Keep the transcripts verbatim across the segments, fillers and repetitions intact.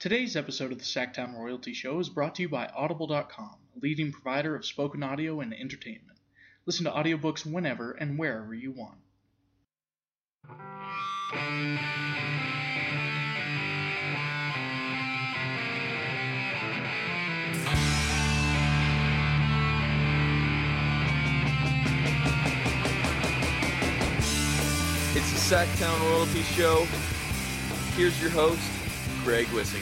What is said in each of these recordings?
Today's episode of the Sacktown Royalty Show is brought to you by Audible dot com, a leading provider of spoken audio and entertainment. Listen to audiobooks whenever and wherever you want. It's the Sacktown Royalty Show. Here's your host, Greg Wissinger.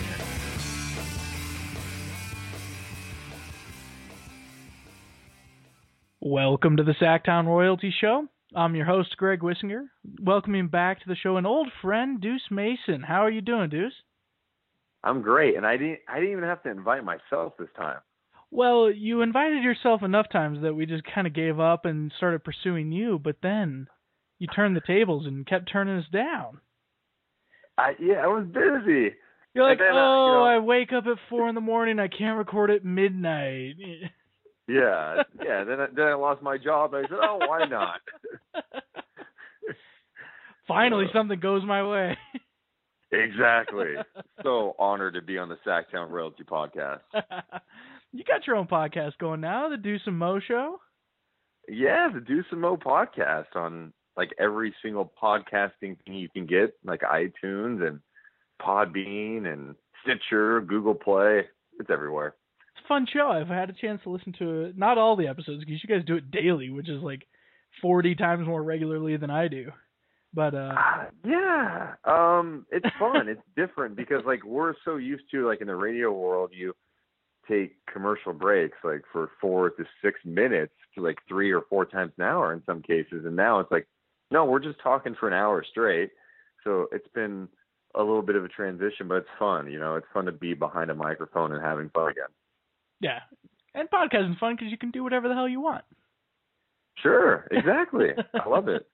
Welcome to the Sacktown Royalty Show. I'm your host, Greg Wissinger. Welcoming back to the show an old friend, Deuce Mason. How are you doing, Deuce? I'm great, and I didn't I didn't even have to invite myself this time. Well, you invited yourself enough times that we just kind of gave up and started pursuing you, but then you turned the tables and kept turning us down. I, yeah, I was busy. You're like, then, oh, uh, you know, I wake up at four in the morning, I can't record at midnight. Yeah, yeah. Then I, then I lost my job, and I said, oh, why not? Finally, Uh, something goes my way. Exactly. So honored to be on the Sacktown Royalty Podcast. You got your own podcast going now, the Deuce and Mo Show. Yeah, the Do Some Mo podcast on like every single podcasting thing you can get, like iTunes and Podbean and Stitcher, Google Play. It's everywhere. It's a fun show. I've had a chance to listen to it. Not all the episodes, because you guys do it daily, which is like forty times more regularly than I do. But uh, Uh, yeah, um, it's fun. It's different because like we're so used to like in the radio world, you take commercial breaks like for four to six minutes to like three or four times an hour in some cases, and now it's like, no, we're just talking for an hour straight. So it's been a little bit of a transition, but it's fun. You know, it's fun to be behind a microphone and having fun again. yeah, and podcasting's fun because you can do whatever the hell you want. Sure, exactly. I love it.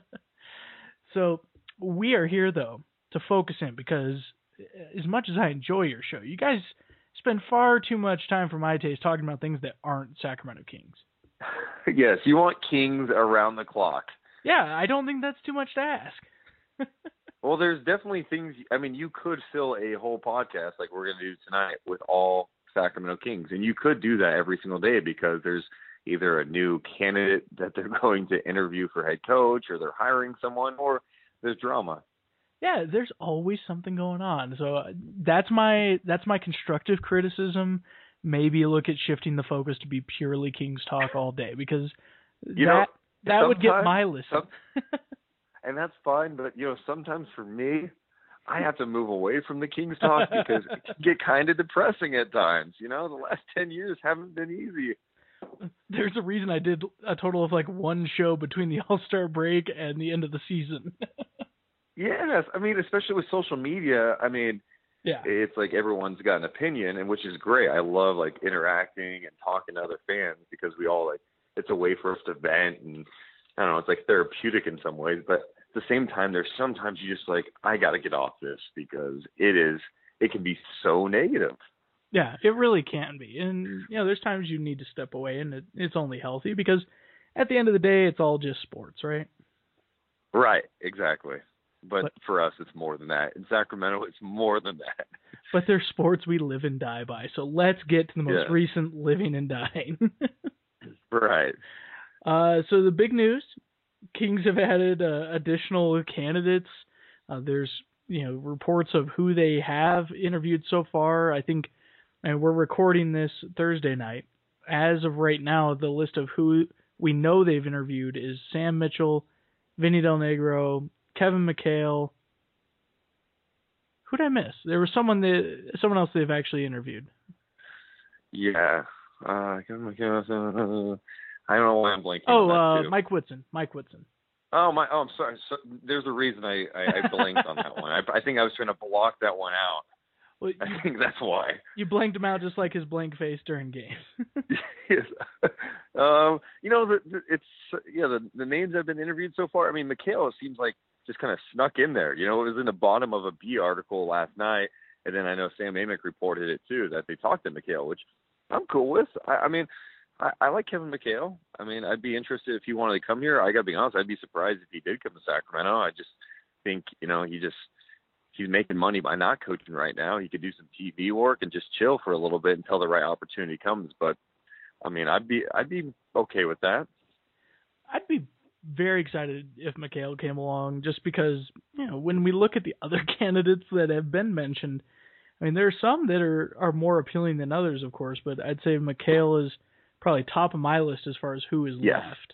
So we are here though to focus in because as much as I enjoy your show, you guys spend far too much time for my taste talking about things that aren't Sacramento Kings. Yes, you want Kings around the clock. Yeah, I don't think that's too much to ask. Well, there's definitely things. I mean, you could fill a whole podcast like we're going to do tonight with all Sacramento Kings, and you could do that every single day because there's either a new candidate that they're going to interview for head coach, or they're hiring someone, or there's drama. Yeah, there's always something going on. So uh, that's my that's my constructive criticism. Maybe look at shifting the focus to be purely Kings talk all day because You that know, that would get sometimes- my listen. some- And that's fine, but you know, sometimes for me, I have to move away from the Kings talk because it can get kind of depressing at times. You know, the last ten years haven't been easy. There's a reason I did a total of like one show between the All-Star break and the end of the season. Yes, I mean, especially with social media, I mean, Yeah. it's like everyone's got an opinion, and which is great. I love like interacting and talking to other fans because we all like, it's a way for us to vent, and I don't know, it's like therapeutic in some ways, but at the same time, there's sometimes you just like, I got to get off this because it is, it can be so negative. Yeah, it really can be. And, you know, there's times you need to step away, and it, it's only healthy because at the end of the day, it's all just sports, right? Right, exactly. But, But- for us, it's more than that. In Sacramento, it's more than that. But they're sports we live and die by. So let's get to the most Yeah. recent living and dying. Right. uh, so the big news, Kings have added uh, additional candidates. Uh, there's, you know, reports of who they have interviewed so far. I think, and we're recording this Thursday night. As of right now, the list of who we know they've interviewed is Sam Mitchell, Vinny Del Negro, Kevin McHale. Who'd I miss? There was someone that someone else they've actually interviewed. Yeah. Uh, I don't know why I'm blanking Oh, on that, uh, too. Mike Whitson. Mike Whitson. Oh my! Oh, I'm sorry. So, there's a reason I, I, I blanked on that one. I, I think I was trying to block that one out. Well, I you, think that's why. you blanked him out just like his blank face during games. Yes. um, you know, the, the, it's yeah. The, the names that have been interviewed so far. I mean, McHale seems like just kind of snuck in there. You know, it was in the bottom of a B article last night, and then I know Sam Amick reported it too that they talked to McHale, which I'm cool with. I, I mean. I, I like Kevin McHale. I mean, I'd be interested if he wanted to come here. I got to be honest, I'd be surprised if he did come to Sacramento. I just think, you know, he just he's making money by not coaching right now. He could do some T V work and just chill for a little bit until the right opportunity comes. But I mean, I'd be I'd be okay with that. I'd be very excited if McHale came along, just because, you know, when we look at the other candidates that have been mentioned, I mean, there are some that are, are more appealing than others, of course, but I'd say McHale is probably top of my list as far as who is yes. left.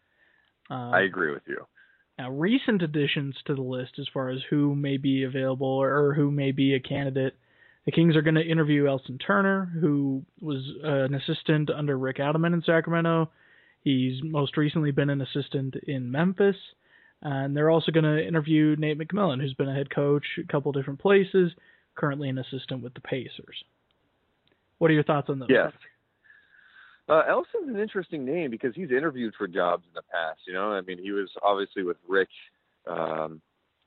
Um, I agree with you. Now, recent additions to the list as far as who may be available or who may be a candidate, the Kings are going to interview Elston Turner, who was uh, an assistant under Rick Adelman in Sacramento. He's most recently been an assistant in Memphis. And they're also going to interview Nate McMillan, who's been a head coach a couple different places, currently an assistant with the Pacers. What are your thoughts on those? Yes. Uh, Elston's an interesting name because he's interviewed for jobs in the past. You know, I mean, he was obviously with Rick um,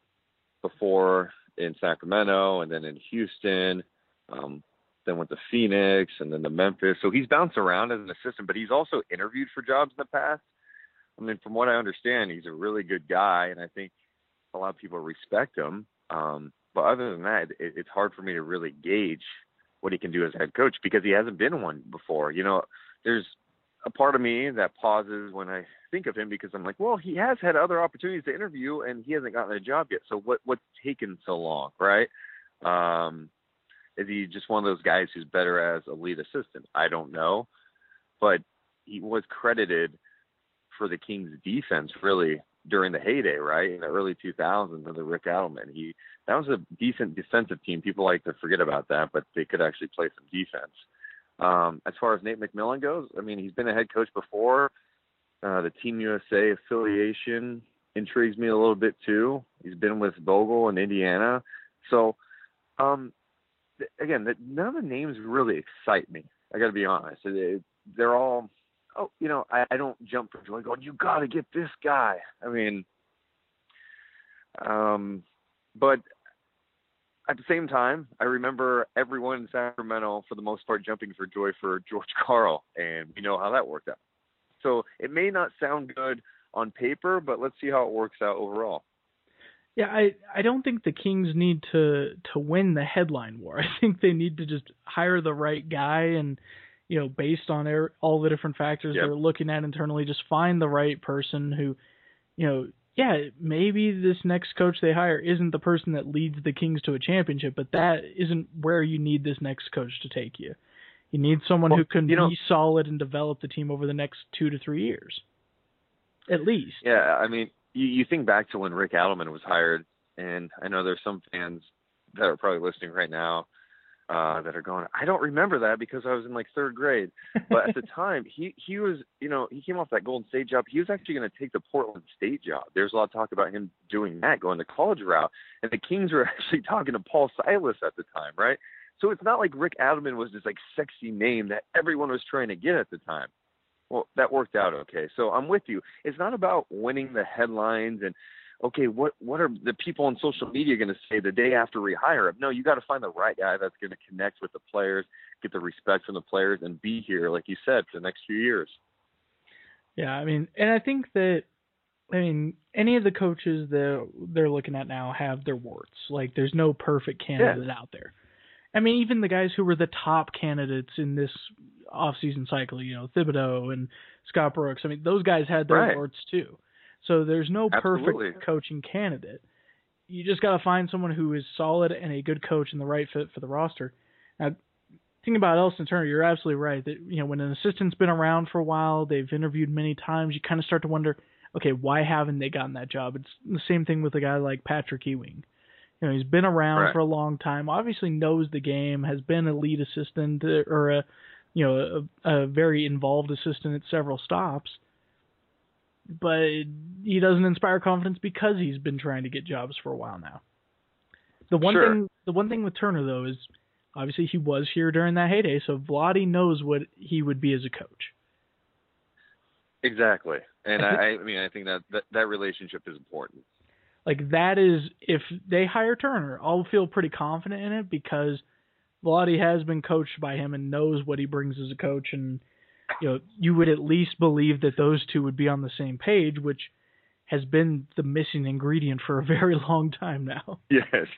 before in Sacramento and then in Houston, um, then went to Phoenix and then to Memphis. So he's bounced around as an assistant, but he's also interviewed for jobs in the past. I mean, from what I understand, he's a really good guy, and I think a lot of people respect him. Um, but other than that, it, it's hard for me to really gauge what he can do as head coach because he hasn't been one before. You know, there's a part of me that pauses when I think of him because I'm like, well, he has had other opportunities to interview and he hasn't gotten a job yet. So what, what's taken so long, right? Um, is he just one of those guys who's better as a lead assistant? I don't know, but he was credited for the Kings defense really during the heyday, right? In the early two thousands under Rick Adelman. He, that was a decent defensive team. People like to forget about that, but they could actually play some defense. Um, as far as Nate McMillan goes, I mean, he's been a head coach before. Uh, the Team U S A affiliation intrigues me a little bit too. He's been with Vogel in Indiana. So, um, th- again, the, none of the names really excite me. I got to be honest. It, it, they're all, oh, you know, I, I don't jump for joy going, you got to get this guy. I mean, um, but at the same time, I remember everyone in Sacramento, for the most part, jumping for joy for George Karl, and we know how that worked out. So it may not sound good on paper, but let's see how it works out overall. Yeah, I, I don't think the Kings need to to win the headline war. I think they need to just hire the right guy and, you know, based on er, all the different factors Yep. they're looking at internally, just find the right person who, you know, yeah, maybe this next coach they hire isn't the person that leads the Kings to a championship, but that isn't where you need this next coach to take you. You need someone well, who can you know, be solid and develop the team over the next two to three years, at least. Yeah, I mean, you, you think back to when Rick Adelman was hired, and I know there's some fans that are probably listening right now uh, that are going, I don't remember that because I was in like third grade. But at the time, he, he was, you know, he came off that Golden State job. He was actually going to take the Portland State job. There's a lot of talk about him doing that, going the college route. And the Kings were actually talking to Paul Silas at the time, right? So it's not like Rick Adelman was this like sexy name that everyone was trying to get at the time. Well, that worked out okay. So I'm with you. It's not about winning the headlines and, okay, what, what are the people on social media going to say the day after we hire him? No, you got to find the right guy that's going to connect with the players, get the respect from the players, and be here, like you said, for the next few years. Yeah, I mean, and I think that, I mean, any of the coaches that they're looking at now have their warts. Like, there's no perfect candidate Yeah. out there. I mean, even the guys who were the top candidates in this offseason cycle, you know, Thibodeau and Scott Brooks, I mean, those guys had their Right. warts too. So there's no Absolutely. perfect coaching candidate. You just got to find someone who is solid and a good coach and the right fit for the roster. Now, thinking about Elston Turner, you're absolutely right that, you know, when an assistant's been around for a while, they've interviewed many times, you kind of start to wonder, okay, why haven't they gotten that job? It's the same thing with a guy like Patrick Ewing. You know, he's been around Right. for a long time, obviously knows the game, has been a lead assistant or a, you know, a, a very involved assistant at several stops, but he doesn't inspire confidence because he's been trying to get jobs for a while now. The one Sure. thing, the one thing with Turner though is obviously he was here during that heyday, so Vlade knows what he would be as a coach. Exactly. And I I, think- I mean, I think that, that that relationship is important. Like that is, if they hire Turner, I'll feel pretty confident in it because Vlade has been coached by him and knows what he brings as a coach, and you know you would at least believe that those two would be on the same page, which has been the missing ingredient for a very long time now. Yes.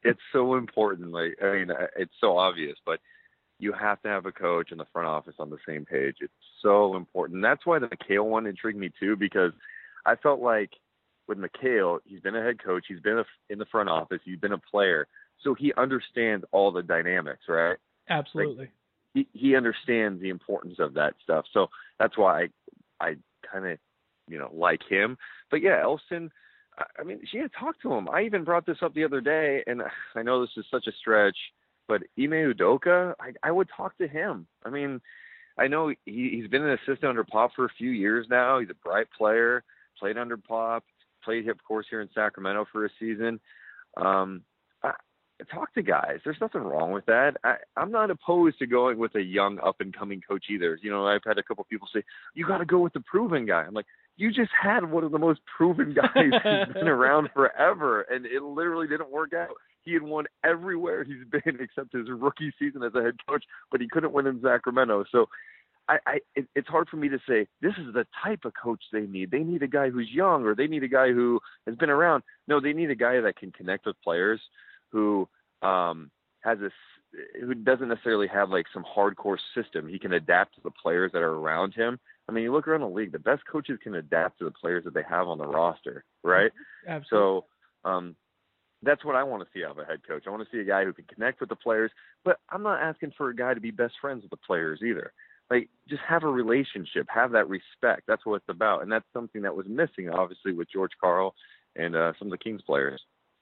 it's so important. Like, I mean, it's so obvious, but you have to have a coach in the front office on the same page. It's so important. And that's why the McHale one intrigued me too, because I felt like with McHale, he's been a head coach, he's been a, in the front office, he's been a player, so he understands all the dynamics, right? Absolutely. Like, he he understands the importance of that stuff. So that's why I I kind of you know like him. But yeah, Elston. I mean, she had talked to him. I even brought this up the other day, and I know this is such a stretch, but Ime Udoka, I, I would talk to him. I mean, I know he, he's been an assistant under Pop for a few years now. He's a bright player, played under Pop, played, of course, here in Sacramento for a season. Um, I, talk to guys. There's nothing wrong with that. I, I'm not opposed to going with a young, up-and-coming coach either. You know, I've had a couple people say, you got to go with the proven guy. I'm like, you just had one of the most proven guys who's been around forever, and it literally didn't work out. He had won everywhere he's been except his rookie season as a head coach, but he couldn't win in Sacramento. So I, I it, it's hard for me to say this is the type of coach they need. They need a guy who's young, or they need a guy who has been around. No, they need a guy that can connect with players, who um, has this, who doesn't necessarily have like some hardcore system. He can adapt to the players that are around him. I mean, you look around the league, the best coaches can adapt to the players that they have on the roster, right? Absolutely. So um, that's what I want to see out of a head coach. I want to see a guy who can connect with the players, but I'm not asking for a guy to be best friends with the players either. Like, just have a relationship, have that respect. That's what it's about, and that's something that was missing, obviously, with George Karl and uh, some of the Kings players.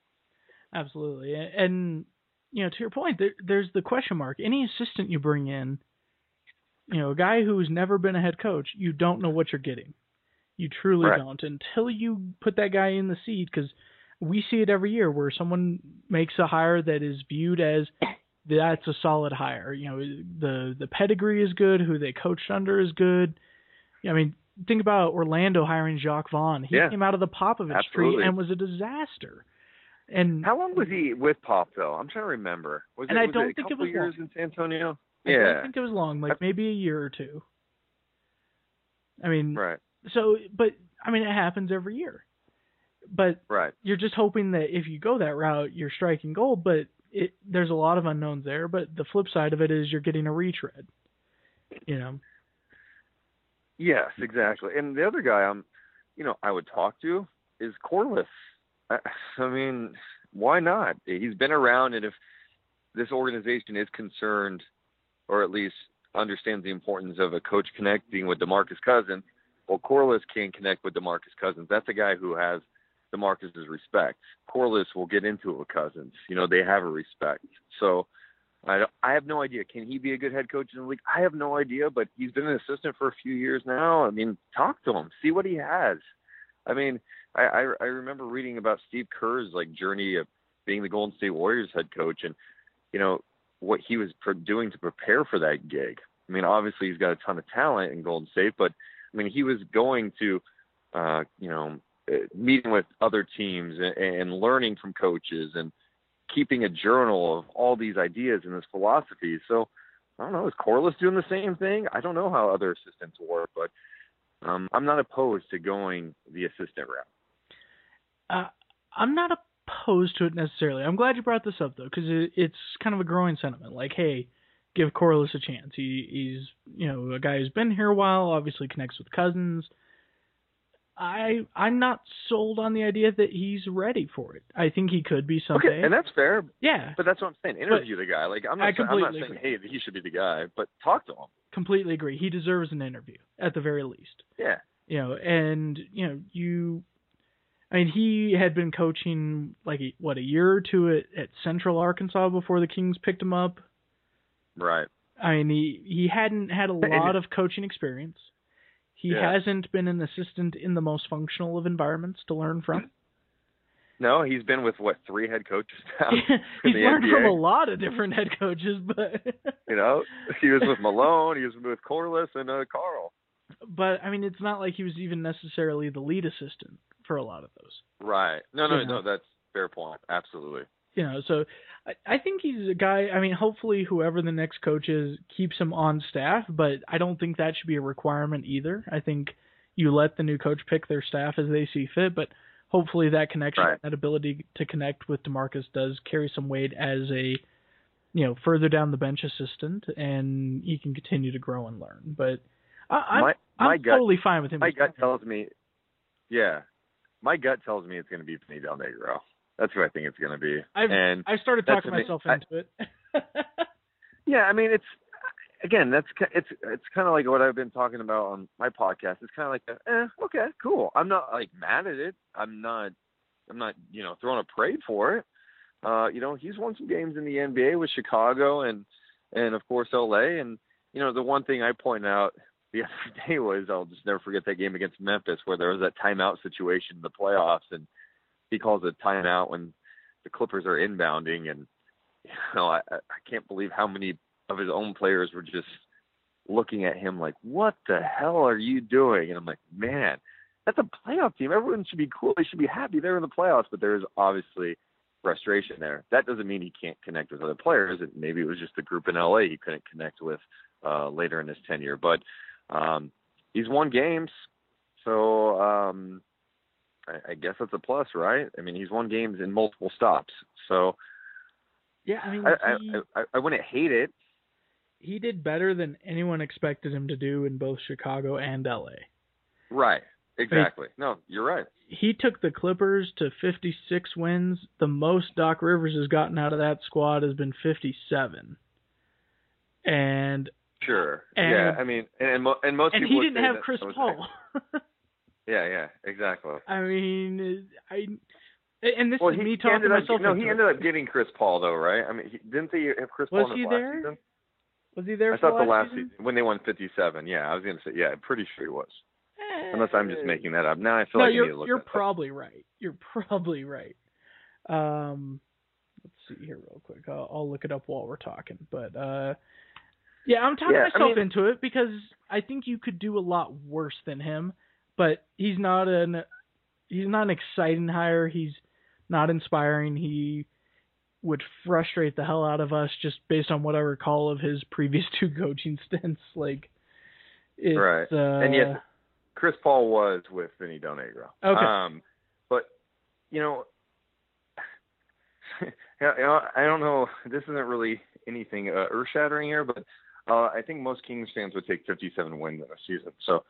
Absolutely, and you know, to your point, there, there's the question mark. Any assistant you bring in, you know, a guy who's never been a head coach, you don't know what you're getting. You truly right. don't until you put that guy in the seat, because we see it every year where someone makes a hire that is viewed as that's a solid hire. You know, the the pedigree is good, who they coached under is good. I mean, think about Orlando hiring Jacques Vaughn. He yeah. came out of the Popovich Absolutely. tree and was a disaster. And how long was he with Pop though? I'm trying to remember. Was and it, I was don't it a think couple it was years long. in San Antonio? I yeah, don't think it was long, like maybe a year or two. I mean, right. So, but I mean, it happens every year. But right. you're just hoping that if you go that route, you're striking gold. But it, there's a lot of unknowns there. But the flip side of it is you're getting a retread. You know. Yes, exactly. And the other guy I'm, you know, I would talk to is Corliss. I, I mean, why not? He's been around, and if this organization is concerned, or at least understands the importance of a coach connecting with DeMarcus Cousins, well, Corliss can connect with DeMarcus Cousins. That's a guy who has DeMarcus's respect. Corliss will get into it with Cousins. You know, they have a respect. So I, I have no idea. Can he be a good head coach in the league? I have no idea, but he's been an assistant for a few years now. I mean, talk to him. See what he has. I mean, I, I, I remember reading about Steve Kerr's, like, journey of being the Golden State Warriors head coach, and, you know, what he was pro- doing to prepare for that gig. I mean, obviously he's got a ton of talent in Golden State, but, I mean, he was going to, uh, you know, meeting with other teams and, and learning from coaches and keeping a journal of all these ideas and this philosophy. So, I don't know, is Corliss doing the same thing? I don't know how other assistants work, but um, I'm not opposed to going the assistant route. Uh, I'm not opposed to it necessarily. I'm glad you brought this up, though, because it, it's kind of a growing sentiment. Like, hey, give Corliss a chance. He, he's, you know, a guy who's been here a while, obviously connects with Cousins. I, I'm not sold on the idea that he's ready for it. I think he could be someday. Okay, and that's fair. Yeah. But that's what I'm saying. Interview but the guy. Like, I'm not, I'm not saying, agree. hey, he should be the guy, but talk to him. Completely agree. He deserves an interview, at the very least. Yeah. You know, and, you know, you... I mean, he had been coaching, like, what, a year or two at, at Central Arkansas before the Kings picked him up. Right. I mean, he, he hadn't had a lot of coaching experience. He yeah. hasn't been an assistant in the most functional of environments to learn from. No, he's been with, what, three head coaches now? He's the learned N B A. from a lot of different head coaches, but... you know, he was with Malone, he was with Corliss, and uh, Karl. But, I mean, it's not like he was even necessarily the lead assistant for a lot of those. Right. No, no, you know? no, that's a fair point. Absolutely. You know, so I, I think he's a guy, I mean, hopefully whoever the next coach is keeps him on staff, but I don't think that should be a requirement either. I think you let the new coach pick their staff as they see fit, but hopefully that connection, Right. that ability to connect with DeMarcus does carry some weight as a, you know, further down the bench assistant, and he can continue to grow and learn. But I, I'm, My- my I'm gut- totally fine with him. My as gut well. tells me, yeah, my gut tells me it's going to be Vinny Del Negro. That's who I think it's going to be. I've, and I've started that's talking ama- myself I- into it. yeah, I mean, it's again, that's ki- it's it's kind of like what I've been talking about on my podcast. It's kind of like, a, eh, okay, cool. I'm not like mad at it. I'm not, I'm not, you know, throwing a parade for it. Uh, you know, he's won some games in the N B A with Chicago and and of course L A. And you know, the one thing I pointed out the other day was, I'll just never forget that game against Memphis where there was that timeout situation in the playoffs, and he calls a timeout when the Clippers are inbounding, and you know, I, I can't believe how many of his own players were just looking at him like, what the hell are you doing? And I'm like, man, that's a playoff team. Everyone should be cool. They should be happy they're in the playoffs, but there's obviously frustration there. That doesn't mean he can't connect with other players. It, maybe it was just the group in L A he couldn't connect with uh, later in his tenure. But um, he's won games, so um, I, I guess that's a plus, right? I mean, he's won games in multiple stops, so yeah, I mean, I, he, I, I, I wouldn't hate it. he did better than anyone expected him to do in both Chicago and L A. Right. Exactly. No, you're right. He took the Clippers to fifty-six wins. The most Doc Rivers has gotten out of that squad has been fifty-seven. And Sure. and, yeah. I mean, and and, mo- and most and people he would didn't say have that Chris that was Paul. Yeah. Yeah. Exactly. I mean, I and this Well, is he, me he talking ended up, myself no, into he it. ended up getting Chris Paul though, right? I mean, he, didn't they have Chris Was Paul in he his last there? season? Was he there I for thought the last season? season when they won fifty-seven. Yeah, I was gonna say. Yeah, I'm pretty sure he was. Eh, Unless I'm just making that up. Now I feel no, like I you're need to look you're that up. probably right. You're probably right. Um, let's see here real quick. I'll, I'll look it up while we're talking. But uh, yeah, I'm talking Yeah, I myself mean- into it because I think you could do a lot worse than him. But he's not an he's not an exciting hire. He's not inspiring. He would frustrate the hell out of us just based on what I recall of his previous two coaching stints. Like, it's, Right. Uh, And yes, Chris Paul was with Vinny Del Negro. Okay. Um, but you know, you know, I don't know. This isn't really anything uh, earth-shattering here, but uh, I think most Kings fans would take fifty-seven wins in a season. So,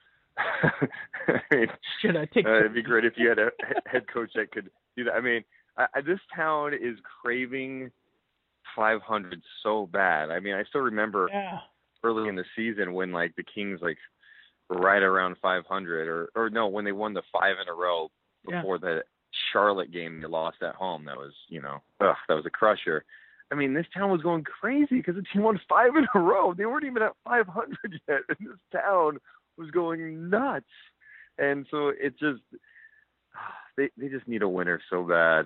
I mean, should I take? uh, it'd be great if you had a head coach that could do that. I mean, I, I, this town is craving five hundred so bad. I mean, I still remember yeah. early in the season when like the Kings like were right around five hundred, or or no, when they won the five in a row before yeah. the Charlotte game they lost at home. That was, you know, ugh, that was a crusher. I mean, this town was going crazy because the team won five in a row. They weren't even at five hundred yet, and this town was going nuts. And so it just, they they just need a winner so bad.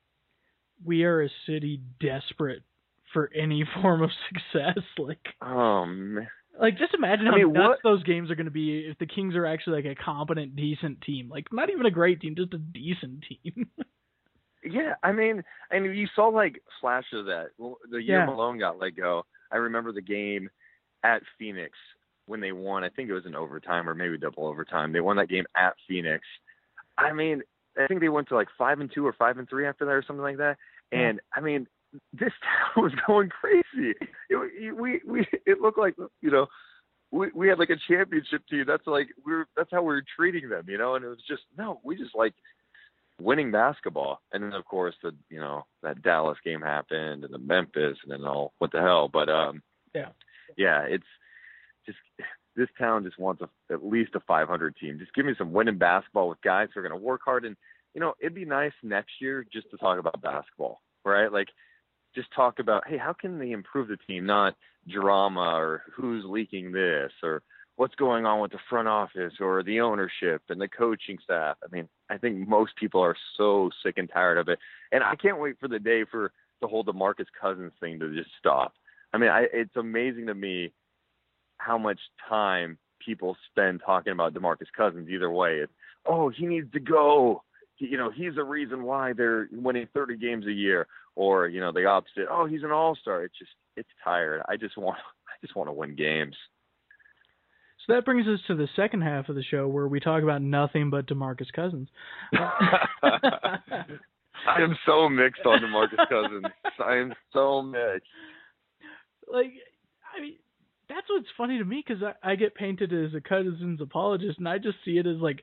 We are a city desperate for any form of success. Like, oh man. Like, just imagine how I mean, nuts what? those games are going to be if the Kings are actually like a competent, decent team. Like, not even a great team, just a decent team. Yeah, I mean, and you saw like flashes of that the year Yeah. Malone got let go. I remember the game at Phoenix when they won. I think it was in overtime or maybe double overtime. They won that game at Phoenix. I mean, I think they went to like five and two or five and three after that or something like that. And I mean, this town was going crazy. It, we we it looked like, you know, we we had like a championship team. That's like we we're that's how we were treating them, you know. And it was just no, we just like winning basketball. And then of course the you know that Dallas game happened and the Memphis and then all what the hell. But um yeah yeah it's just this town just wants a, at least a five hundred team. Just give me some winning basketball with guys who are going to work hard. And you know it'd be nice next year just to talk about basketball, right? Like just talk about, hey, how can they improve the team, not drama or who's leaking this or what's going on with the front office or the ownership and the coaching staff. I mean, I think most people are so sick and tired of it. And I can't wait for the day for the whole DeMarcus Cousins thing to just stop. I mean, I, it's amazing to me how much time people spend talking about DeMarcus Cousins either way. It's, oh, he needs to go. You know, he's the reason why they're winning thirty games a year. Or, you know, the opposite. Oh, he's an all-star. It's just, it's tired. I just want, I just want to win games. So that brings us to the second half of the show where we talk about nothing but DeMarcus Cousins. I am so mixed on DeMarcus Cousins. I am so mixed. Like, I mean, that's what's funny to me because I, I get painted as a Cousins apologist, and I just see it as like,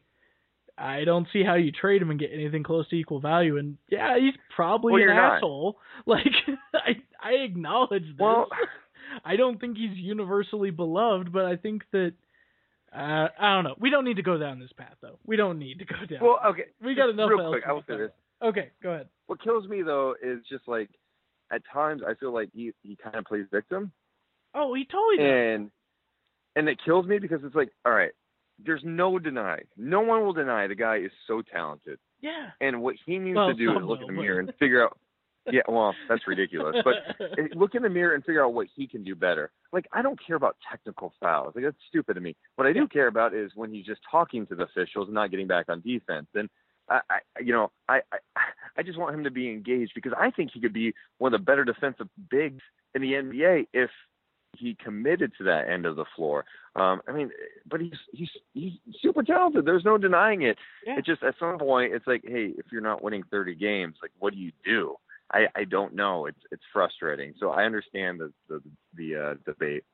I don't see how you trade him and get anything close to equal value. And yeah, he's probably well, an not. asshole. Like, I I acknowledge this. Well, I don't think he's universally beloved, but I think that uh, I don't know. We don't need to go down this path, though. We don't need to go down. Well, okay. We got enough. Real else quick, I will say this. Okay, go ahead. What kills me though is just like at times I feel like he he kind of plays victim. Oh, he totally does. And and it kills me because it's like, all right, there's no denying. No one will deny the guy is so talented. Yeah. And what he needs well, to do is look will, in the but... mirror and figure out. Yeah, well, that's ridiculous. But look in the mirror and figure out what he can do better. Like, I don't care about technical fouls. Like, that's stupid to me. What I do care about is when he's just talking to the officials and not getting back on defense. And I, I you know, I, I, I just want him to be engaged because I think he could be one of the better defensive bigs in the N B A if he committed to that end of the floor. Um, I mean, but he's he's he's super talented. There's no denying it. Yeah. It's just at some point, it's like, hey, if you're not winning thirty games, like, what do you do? I, I don't know. It's it's frustrating. So I understand the the the uh, debate.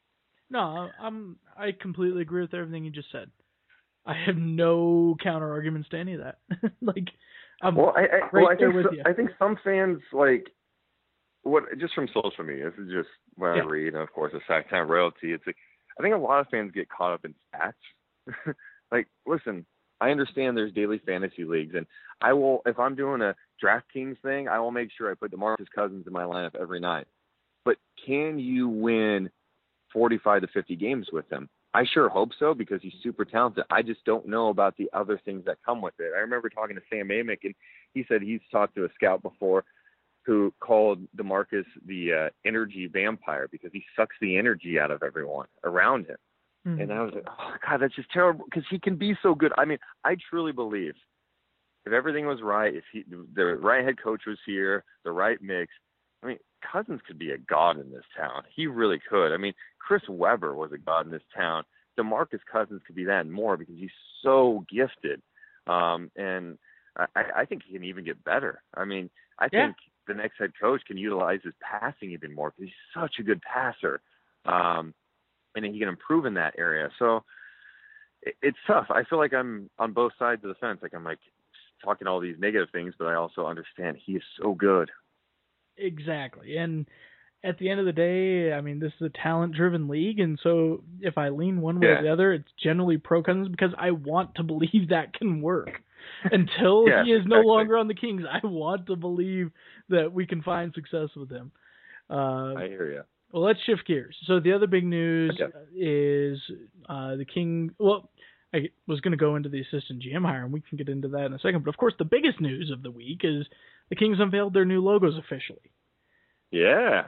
No, I'm I completely agree with everything you just said. I have no counter arguments to any of that. like, I'm well, I, I, right well, I there think with so, you. I think some fans like what just from social media. This is just what yeah. I read, and of course, the Sacktown royalty. It's like I think a lot of fans get caught up in stats. like, listen, I understand there's daily fantasy leagues, and I will if I'm doing a DraftKings thing, I will make sure I put DeMarcus Cousins in my lineup every night. But can you win forty-five to fifty games with him? I sure hope so because he's super talented. I just don't know about the other things that come with it. I remember talking to Sam Amick, and he said he's talked to a scout before who called DeMarcus the uh, energy vampire because he sucks the energy out of everyone around him. Mm-hmm. And I was like, oh, God, that's just terrible because he can be so good. I mean, I truly believe if everything was right, if he, the right head coach was here, the right mix, I mean, Cousins could be a god in this town. He really could. I mean, Chris Webber was a god in this town. DeMarcus Cousins could be that and more because he's so gifted. Um, and I, I think he can even get better. I mean, I yeah. think the next head coach can utilize his passing even more because he's such a good passer. Um, and he can improve in that area. So it, it's tough. I feel like I'm on both sides of the fence. Like I'm like talking all these negative things, but I also understand he is so good. Exactly. And at the end of the day, I mean, this is a talent-driven league, and so if I lean one way yeah. or the other, it's generally pro Cousins because I want to believe that can work. Until yeah, he is no exactly. longer on the Kings, I want to believe that we can find success with him. Uh, I hear you. Well, let's shift gears. So the other big news okay. is uh, the King. Well, I was going to go into the assistant G M hire, and we can get into that in a second. But of course, the biggest news of the week is the Kings unveiled their new logos officially. Yeah,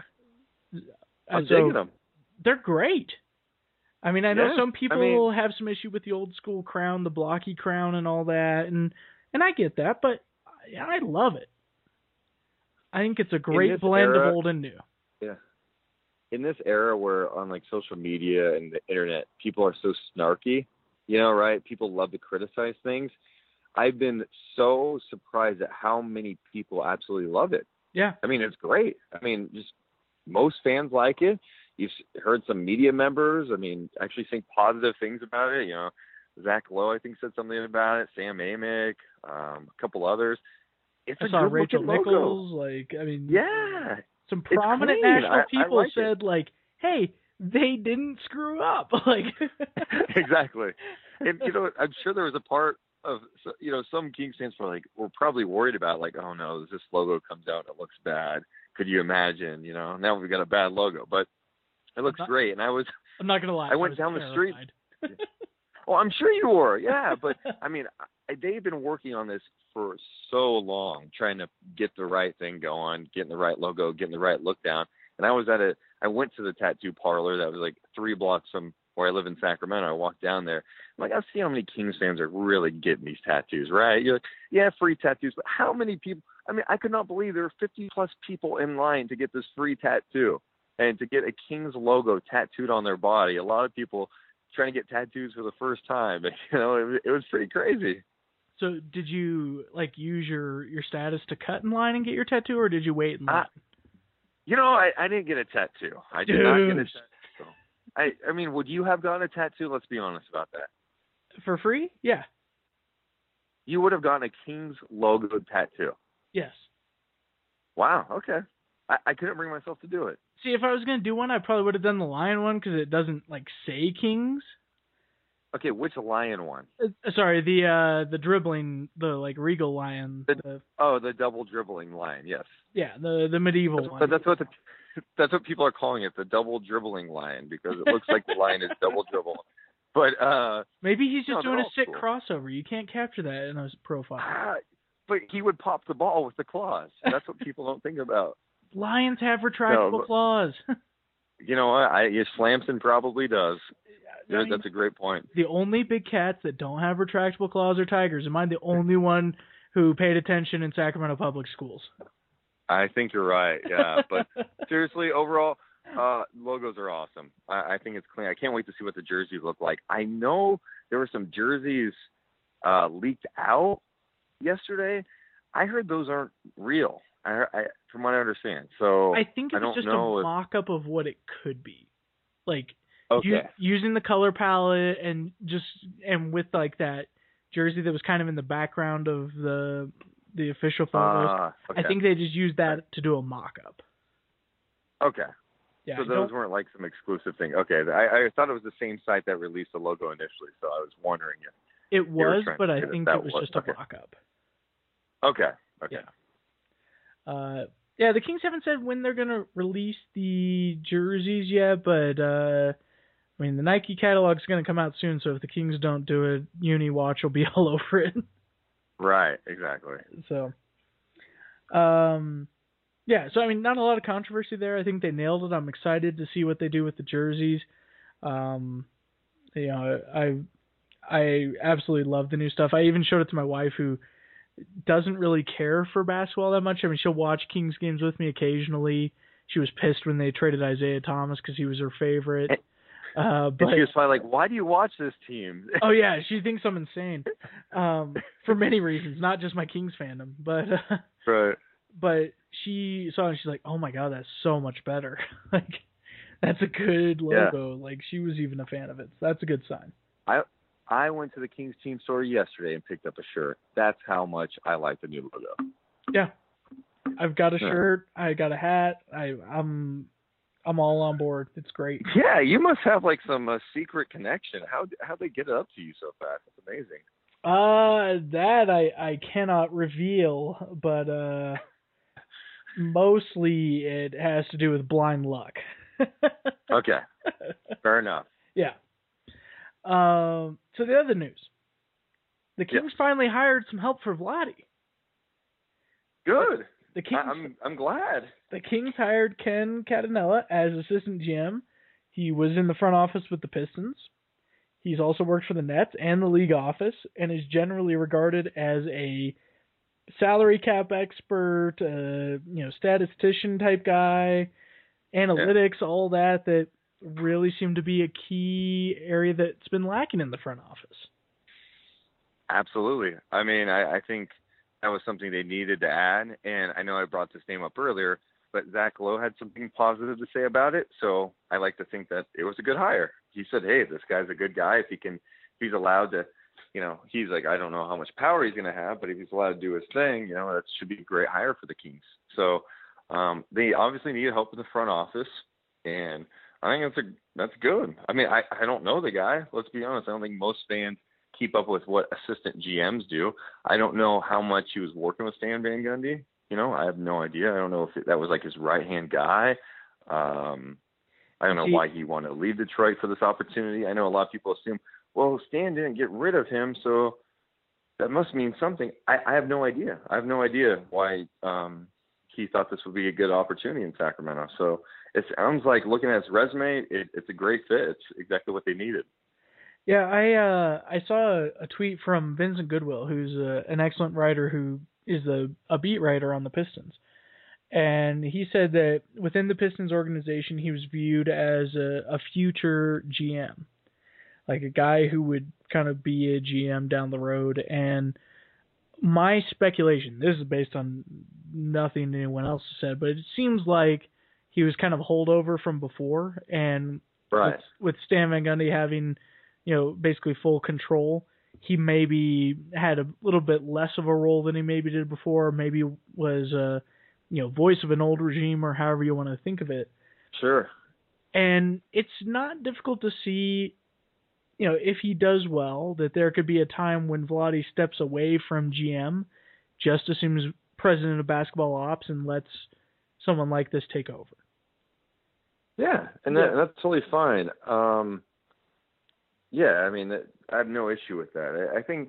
I'm so digging them. They're great. I mean, I know yeah. some people I mean, have some issue with the old school crown, the blocky crown, and all that, and and I get that, but I love it. I think it's a great blend era, of old and new. Yeah. In this era where on like social media and the internet, people are so snarky, you know, right? People love to criticize things. I've been so surprised at how many people absolutely love it. Yeah. I mean, it's great. I mean, just most fans like it. You've heard some media members, I mean, actually think positive things about it. You know, Zach Lowe, I think, said something about it. Sam Amick, um, a couple others. It's I a saw good Rachel Nichols. logo. Like, I mean, yeah, some prominent clean. national I, people I like said, it. like, hey, they didn't screw up. Like, exactly. And, you know, I'm sure there was a part of, you know, some Kings fans were like, were probably worried about, like, oh no, this logo comes out, it looks bad. Could you imagine? You know, now we've got a bad logo, but it looks not, great. And I was, I'm not gonna lie, I went I down the street. terrified. Oh, I'm sure you were. Yeah, but I mean, I, they've been working on this for so long, trying to get the right thing going, getting the right logo, getting the right look down. And I was at a, I went to the tattoo parlor that was like three blocks from where I live in Sacramento. I walked down there. I'm like, I've seen how many Kings fans are really getting these tattoos, right? You're like, yeah, free tattoos, but how many people? I mean, I could not believe there were fifty plus people in line to get this free tattoo and to get a Kings logo tattooed on their body. A lot of people trying to get tattoos for the first time. You know, it, it was pretty crazy. So did you like use your, your status to cut in line and get your tattoo, or did you wait in line? Uh, you know, I, I didn't get a tattoo. I did Dude. not get a tattoo. I, I mean, would you have gotten a tattoo? Let's be honest about that. For free? Yeah. You would have gotten a Kings logo tattoo. Yes. Wow. Okay. I, I couldn't bring myself to do it. See, if I was going to do one, I probably would have done the lion one because it doesn't, like, say Kings. Okay, which lion one? Uh, sorry, the uh, the dribbling, the, like, regal lion. The, the, oh, the double dribbling lion, yes. yeah, the the medieval That's, one. but that's what the, that's what people are calling it, the double dribbling lion, because it looks like the lion is double dribble. But uh, maybe he's just no, doing a sick cool. crossover. You can't capture that in a profile. Ah, but he would pop the ball with the claws. That's what people don't think about. Lions have retractable No, but, claws. You know what? I, yes, Slamson probably does. I mean, That's a great point. The only big cats that don't have retractable claws are tigers. Am I the only one who paid attention in Sacramento public schools? I think you're right. Yeah, but seriously, overall, uh, logos are awesome. I, I think it's clean. I can't wait to see what the jerseys look like. I know there were some jerseys uh, leaked out yesterday. I heard those aren't real. I, I from what I understand. So I think I it's don't just know a if, mock-up of what it could be. Like, okay. u- using the color palette and just and with like that jersey that was kind of in the background of the the official photos. Uh, okay. I think they just used that to do a mock-up. Okay. Yeah, so I those don't- weren't like some exclusive thing. Okay. I, I thought it was the same site that released the logo initially, so I was wondering if it was, trying but to I get it think that it was was- just a okay. mock-up. Okay. Okay. Yeah. Uh, yeah, the Kings haven't said when they're gonna release the jerseys yet, but uh, I mean the Nike catalog's gonna come out soon, so if the Kings don't do it, Uni Watch will be all over it. Right. Exactly. So, um, yeah. So I mean, not a lot of controversy there. I think they nailed it. I'm excited to see what they do with the jerseys. Um, you know, I I absolutely love the new stuff. I even showed it to my wife, who doesn't really care for basketball that much. I mean, she'll watch Kings games with me occasionally. She was pissed when they traded Isaiah Thomas because he was her favorite. Uh, but And she was probably like, "Why do you watch this team?" oh yeah, she thinks I'm insane, um, for many reasons, not just my Kings fandom. But uh, Right. but she saw it and she's like, "Oh my god, that's so much better! Like, that's a good logo." Like, she was even a fan of it. So that's a good sign. I I went to the Kings team store yesterday and picked up a shirt. That's how much I like the new logo. Yeah, I've got a Yeah. shirt. I got a hat. I I'm I'm all on board. It's great. Yeah, you must have like some uh, secret connection. How how they get it up to you so fast? That's amazing. Uh, that I I cannot reveal, but uh, mostly it has to do with blind luck. Okay, fair enough. Yeah. Um. So the other news, the Kings Yes. finally hired some help for Vladdy. Good. The Kings I, I'm I'm glad. the Kings hired Ken Catanella as assistant G M. He was in the front office with the Pistons. He's also worked for the Nets and the league office, and is generally regarded as a salary cap expert, uh, you know, statistician type guy, analytics, all that that really seem to be a key area that's been lacking in the front office. Absolutely. I mean, I, I think that was something they needed to add. And I know I brought this name up earlier, but Zach Lowe had something positive to say about it. So I like to think that it was a good hire. He said, hey, this guy's a good guy. If he can, if he's allowed to, you know, he's like, I don't know how much power he's going to have, but if he's allowed to do his thing, you know, that should be a great hire for the Kings. So um, they obviously needed help in the front office. And I think that's a, that's good. I mean, I, I don't know the guy. Let's be honest. I don't think most fans keep up with what assistant G Ms do. I don't know how much he was working with Stan Van Gundy. You know, I have no idea. I don't know if it, that was like his right-hand guy. Um, I don't know He- why he wanted to leave Detroit for this opportunity. I know a lot of people assume, well, Stan didn't get rid of him, so that must mean something. I, I have no idea. I have no idea why um, he thought this would be a good opportunity in Sacramento. So it sounds like, looking at his resume, it, it's a great fit. It's exactly what they needed. Yeah, I uh, I saw a, a tweet from Vincent Goodwill, who's a, an excellent writer who is a, a beat writer on the Pistons. And he said that within the Pistons organization, he was viewed as a, a future G M. like a guy who would kind of be a G M down the road. And my speculation, this is based on nothing anyone else has said, but it seems like he was kind of a holdover from before, and right. with, with Stan Van Gundy having, you know, basically full control, he maybe had a little bit less of a role than he maybe did before, maybe was a, you know, voice of an old regime, or however you want to think of it. Sure. And it's not difficult to see, you know, if he does well, that there could be a time when Vlade steps away from G M, just assumes president of basketball ops, and lets someone like this take over. Yeah, and that, that's totally fine. Um, yeah, I mean, I have no issue with that. I, I think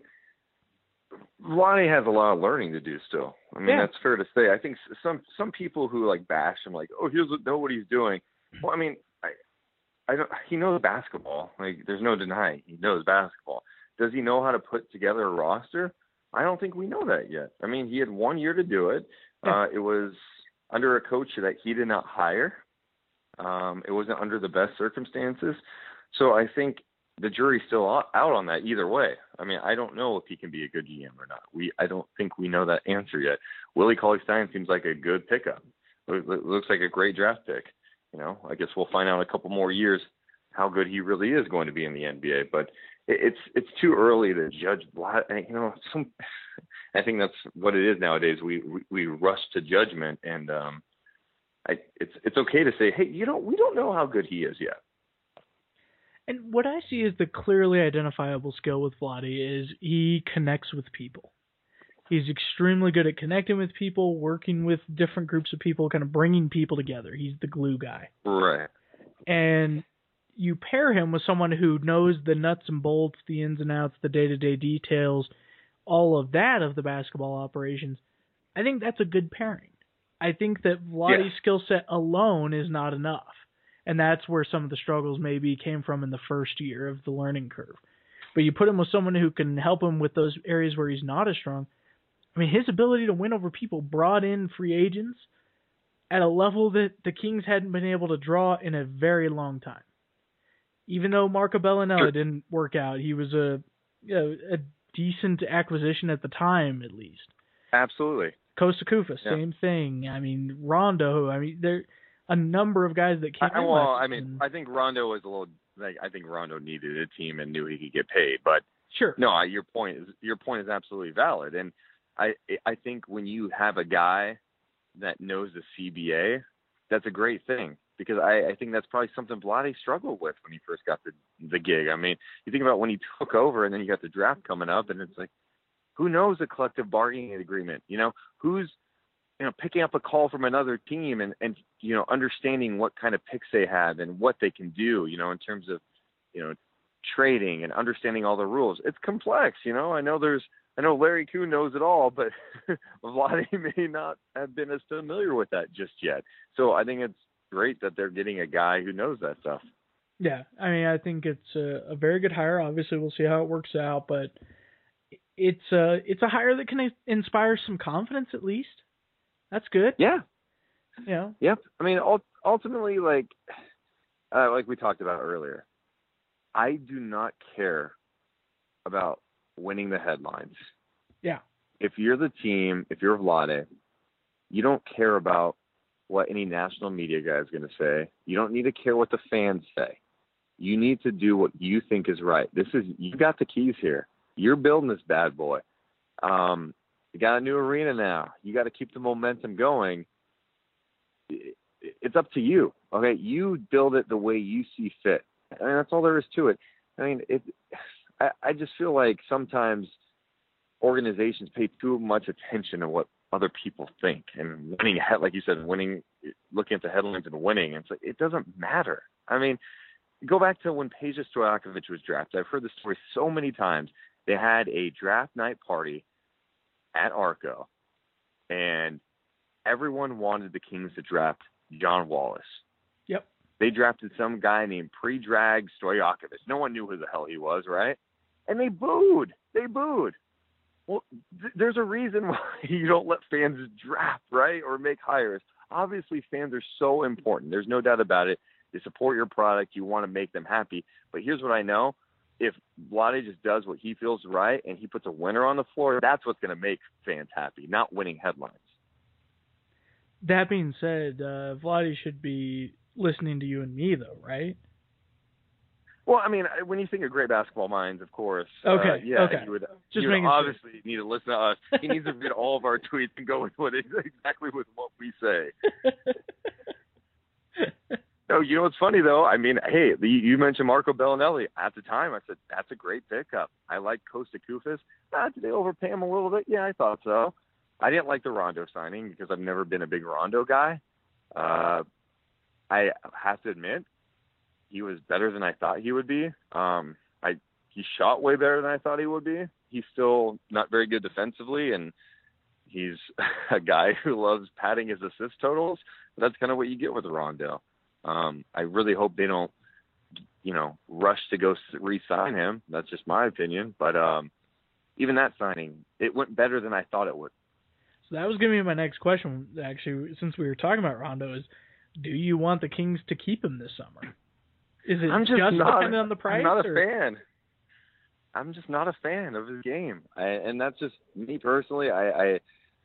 Vlade has a lot of learning to do still. I mean, yeah. that's fair to say. I think some some people who like bash him, like, oh, he doesn't know what he's doing. Well, I mean, I, I don't. He knows basketball. Like, there's no denying he knows basketball. Does he know how to put together a roster? I don't think we know that yet. I mean, he had one year to do it. Yeah. Uh, it was under a coach that he did not hire. Um, it wasn't under the best circumstances. So I think the jury's still out on that either way. I mean, I don't know if he can be a good G M or not. We, I don't think we know that answer yet. Willie Cauley-Stein seems like a good pickup. It looks like a great draft pick. You know, I guess we'll find out in a couple more years how good he really is going to be in the N B A. But it's it's too early to judge. You know, some. I think that's what it is nowadays. We we, we rush to judgment, and um, I, it's it's okay to say, hey, you know, we don't know how good he is yet. And what I see as the clearly identifiable skill with Vlade is he connects with people. He's extremely good at connecting with people, working with different groups of people, kind of bringing people together. He's the glue guy. Right. And you pair him with someone who knows the nuts and bolts, the ins and outs, the day-to-day details, all of that of the basketball operations. I think that's a good pairing. I think that Vlade's yeah. skill set alone is not enough. And that's where some of the struggles maybe came from in the first year of the learning curve. But you put him with someone who can help him with those areas where he's not as strong. I mean, his ability to win over people brought in free agents at a level that the Kings hadn't been able to draw in a very long time. Even though Marco Bellinella sure. didn't work out, he was a, you know, a decent acquisition at the time, at least. Absolutely. Kosta Koufos, yeah. same thing. I mean, Rondo. I mean, there a number of guys that came I, in. Well, last I mean, season. I think Rondo was a little. Like, I think Rondo needed a team and knew he could get paid. But sure, no, I, your point is your point is absolutely valid. And I I think when you have a guy that knows the C B A, that's a great thing, because I, I think that's probably something Vlade struggled with when he first got the the gig. I mean, you think about when he took over, and then you got the draft coming up, and it's like, who knows a collective bargaining agreement? You know, who's you know picking up a call from another team and and you know understanding what kind of picks they have and what they can do. You know, in terms of you know trading and understanding all the rules. It's complex. You know, I know there's. I know Larry Kuhn knows it all, but Vlade may not have been as familiar with that just yet. So I think it's great that they're getting a guy who knows that stuff. Yeah, I mean, I think it's a, a very good hire. Obviously, we'll see how it works out, but it's a, it's a hire that can inspire some confidence at least. That's good. Yeah. Yeah. Yep. I mean, ultimately, like, uh, like we talked about earlier, I do not care about winning the headlines. Yeah. If you're the team, if you're Vlade, you don't care about what any national media guy is going to say. You don't need to care what the fans say. You need to do what you think is right. This is, you got the keys here. You're building this bad boy. Um, you got a new arena now. You got to keep the momentum going. It's up to you. Okay. You build it the way you see fit. I mean, that's all there is to it. I mean, it, I, I just feel like sometimes organizations pay too much attention to what other people think, and winning, like you said, winning, looking at the headlines and winning. It's like, it doesn't matter. I mean, go back to when Peja Stojakovic was drafted. I've heard this story so many times. They had a draft night party at Arco, and everyone wanted the Kings to draft John Wallace. Yep. They drafted some guy named Predrag Stojakovic. No one knew who the hell he was, right? And they booed. They booed. Well, th- there's a reason why you don't let fans draft, right, or make hires. Obviously, fans are so important. There's no doubt about it. They support your product. You want to make them happy. But here's what I know. if Vlade just does what he feels right and he puts a winner on the floor, that's what's going to make fans happy, not winning headlines. That being said, uh, Vlade should be listening to you and me, though, right? Well, I mean, when you think of great basketball minds, of course. Okay. Uh, yeah, okay. he would, Just he would obviously sure. need to listen to us. He needs to read all of our tweets and go with what exactly with what we say. No, you know what's funny though? I mean, hey, you mentioned Marco Bellinelli. At the time, I said that's a great pickup. I like Costa Koufos. Ah, did they overpay him a little bit? Yeah, I thought so. I didn't like the Rondo signing because I've never been a big Rondo guy. Uh, I have to admit, he was better than I thought he would be. Um, I he shot way better than I thought he would be. He's still not very good defensively, and he's a guy who loves padding his assist totals. That's kind of what you get with Rondo. Um, I really hope they don't, you know, rush to go re-sign him. That's just my opinion. But um, even that signing, it went better than I thought it would. So that was going to be my next question, actually, since we were talking about Rondo, is do you want the Kings to keep him this summer? Is it I'm just, just not, dependent on the price? I'm not a or? fan. I'm just not a fan of his game. I, and that's just me personally. I, I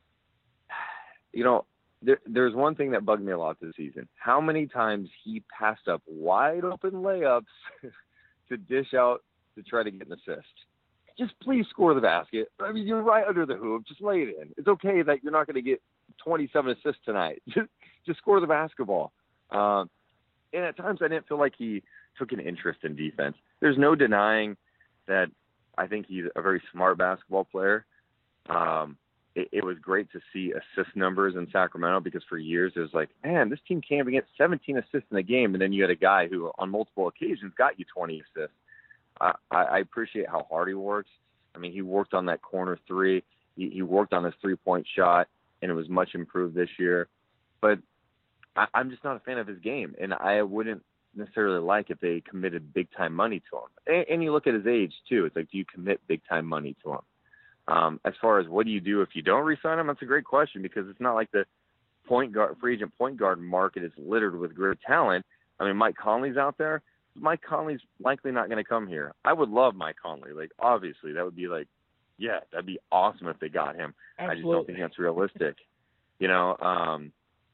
you know, There, there's one thing that bugged me a lot this season. How many times he passed up wide open layups to dish out to try to get an assist. Just please score the basket. I mean, you're right under the hoop. Just lay it in. It's okay that you're not going to get twenty-seven assists tonight. Just, just score the basketball. Um, and at times I didn't feel like he took an interest in defense. There's no denying that I think he's a very smart basketball player. Um, It, it was great to see assist numbers in Sacramento because for years it was like, man, this team can't even get seventeen assists in a game. And then you had a guy who on multiple occasions got you twenty assists. I, I, I appreciate how hard he works. I mean, he worked on that corner three. He, he worked on his three-point shot, and it was much improved this year. But I, I'm just not a fan of his game, and I wouldn't necessarily like if they committed big-time money to him. And, and you look at his age, too. It's like, do you commit big-time money to him? Um, as far as what do you do if you don't re-sign him, that's a great question because it's not like the point guard, free agent point guard market is littered with great talent. I mean, Mike Conley's out there. Mike Conley's likely not going to come here. I would love Mike Conley. Like, obviously, that would be like, yeah, that'd be awesome if they got him. Absolutely. I just don't think that's realistic. You know, um,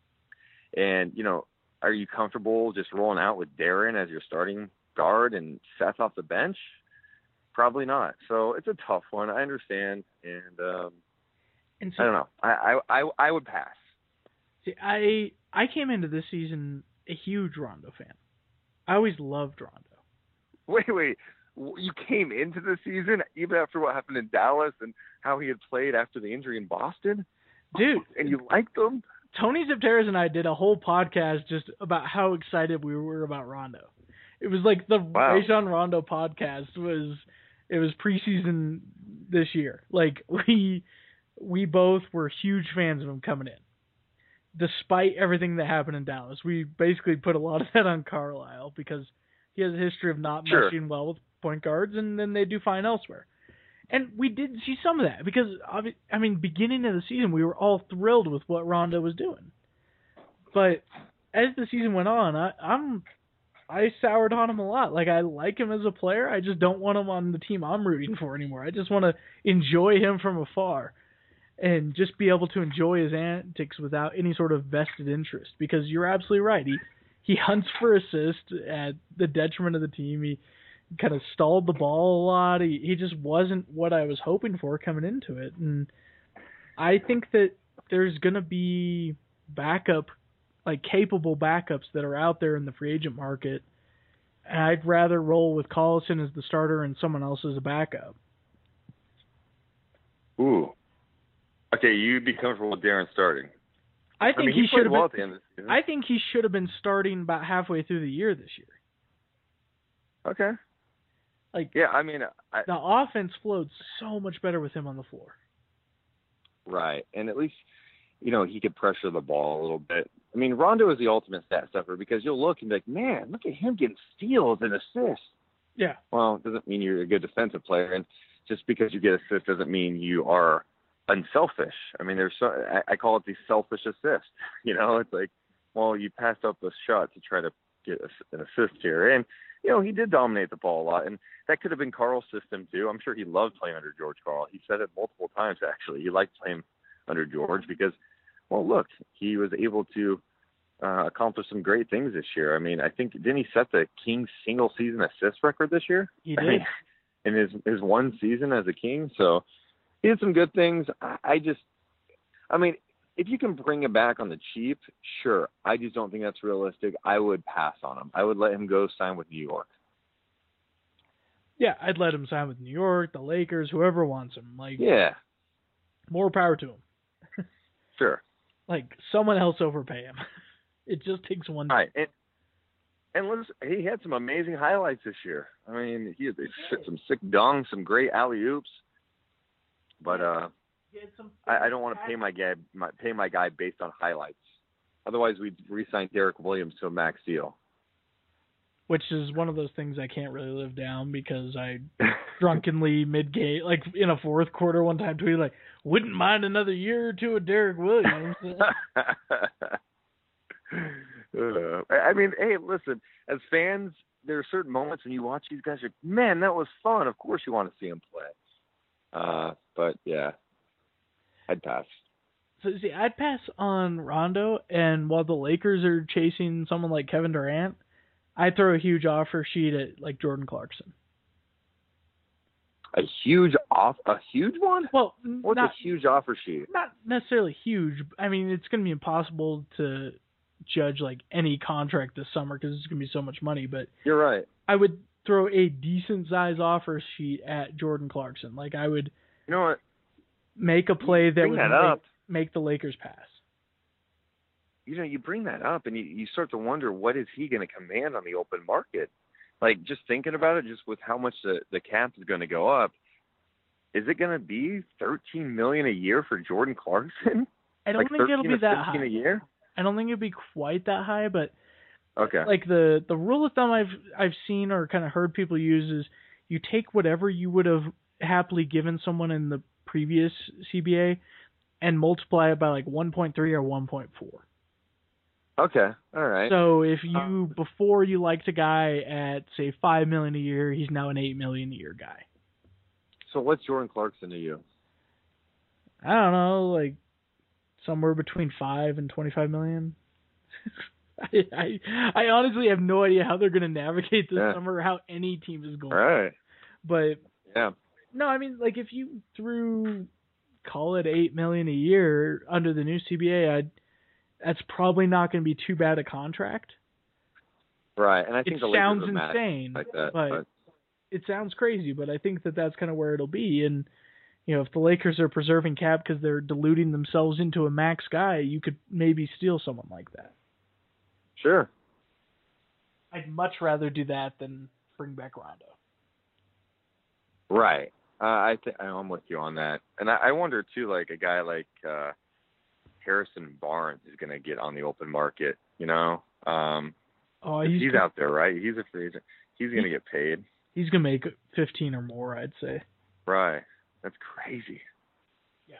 and, you know, are you comfortable just rolling out with Darren as your starting guard and Seth off the bench? Probably not. So it's a tough one. I understand. And, um, and so, I don't know. I, I, I, I would pass. See, I, I came into this season a huge Rondo fan. I always loved Rondo. Wait, wait. You came into the season even after what happened in Dallas and how he had played after the injury in Boston? Dude. And you liked him? Tony Zipteris and I did a whole podcast just about how excited we were about Rondo. It was like the wow. Rajon Rondo podcast was, it was preseason this year. Like we, we both were huge fans of him coming in. Despite everything that happened in Dallas, we basically put a lot of that on Carlisle because he has a history of not sure. meshing well with point guards, and then they do fine elsewhere. And we did see some of that because, I mean, beginning of the season, we were all thrilled with what Rondo was doing. But as the season went on, I, I'm I soured on him a lot. Like, I like him as a player. I just don't want him on the team I'm rooting for anymore. I just want to enjoy him from afar and just be able to enjoy his antics without any sort of vested interest. Because you're absolutely right. He he hunts for assists at the detriment of the team. He kind of stalled the ball a lot. He he just wasn't what I was hoping for coming into it. And I think that there's going to be backup, like capable backups that are out there in the free agent market. And I'd rather roll with Collison as the starter and someone else as a backup. Ooh. Okay, you'd be comfortable with Darren starting. I think I mean, he, he should have well been. at the end of the season. I think he should have been starting about halfway through the year this year. Okay. Like, yeah, I mean, I, the offense flowed so much better with him on the floor. Right, and at least, you know, he could pressure the ball a little bit. I mean, Rondo is the ultimate stat stuffer because you'll look and be like, man, look at him getting steals and assists. Yeah. Well, it doesn't mean you're a good defensive player, and just because you get assists doesn't mean you are unselfish. I mean, there's so I, I call it the selfish assist. You know, it's like, well, you passed up a shot to try to get a, an assist here, and you know, he did dominate the ball a lot, and that could have been Carl's system too. I'm sure he loved playing under George Karl. He said it multiple times, actually. He liked playing under George because, well, look, he was able to uh, accomplish some great things this year. I mean, I think, didn't he set the Kings single season assist record this year? He I did. mean, in his, his one season as a King. So he did some good things. I, I just, I mean, if you can bring it back on the cheap, sure. I just don't think that's realistic. I would pass on him. I would let him go sign with New York. Yeah, I'd let him sign with New York, the Lakers, whoever wants him. Like, Yeah, more power to him. sure. Like, someone else overpay him. It just takes one. All right, and, and listen, he had some amazing highlights this year. I mean, he had some sick dunks, some great alley oops. But uh, I, I don't want to pay my guy my, pay my guy based on highlights. Otherwise, we'd re-sign Derek Williams to a max deal. Which is one of those things I can't really live down because I drunkenly mid-game, like in a fourth quarter one time tweeted like, wouldn't mind another year or two of Derek Williams. uh, I mean, hey, listen, as fans, there are certain moments when you watch these guys, you're like, man, that was fun. Of course you want to see him play. Uh, but, yeah, I'd pass. So, see, I'd pass on Rondo, and while the Lakers are chasing someone like Kevin Durant, I'd throw a huge offer sheet at, like, Jordan Clarkson. A huge off, a huge one? Well, what's not, a huge offer sheet? Not necessarily huge. I mean, it's going to be impossible to judge, like, any contract this summer because it's going to be so much money, but you're right. I would throw a decent size offer sheet at Jordan Clarkson. Like, I would you know what? make a play that bring would that make, up. make the Lakers pass. You know, you bring that up and you, you start to wonder, what is he going to command on the open market? Like, just thinking about it, just with how much the, the cap is going to go up, is it going to be thirteen million dollars a year for Jordan Clarkson? I don't like think it'll be that high. A year? I don't think it'll be quite that high, but okay. Like the, the rule of thumb I've I've seen or kind of heard people use is you take whatever you would have happily given someone in the previous C B A and multiply it by like one point three or one point four. Okay, all right. So if you before you liked a guy at say five million a year, he's now an eight million a year guy. So what's Jordan Clarkson to you? I don't know, like somewhere between five and twenty-five million. I, I I honestly have no idea how they're going to navigate this yeah. summer, or how any team is going. All right. But yeah, no, I mean, like if you threw, call it eight million a year under the new C B A, I'd, that's probably not going to be too bad a contract. Right, and I think it the sounds Lakers are insane, like that, but, but it sounds crazy. But I think that that's kind of where it'll be. And you know, if the Lakers are preserving cap because they're diluting themselves into a max guy, you could maybe steal someone like that. Sure. I'd much rather do that than bring back Rondo. Right. Uh, I th- I'm with you on that. And I, I wonder, too, like a guy like uh, Harrison Barnes is going to get on the open market, you know? Um, oh, he's, he's gonna, out there, right? He's a free agent. He's going to get paid. He's going to make fifteen or more, I'd say. Right. That's crazy. Yeah.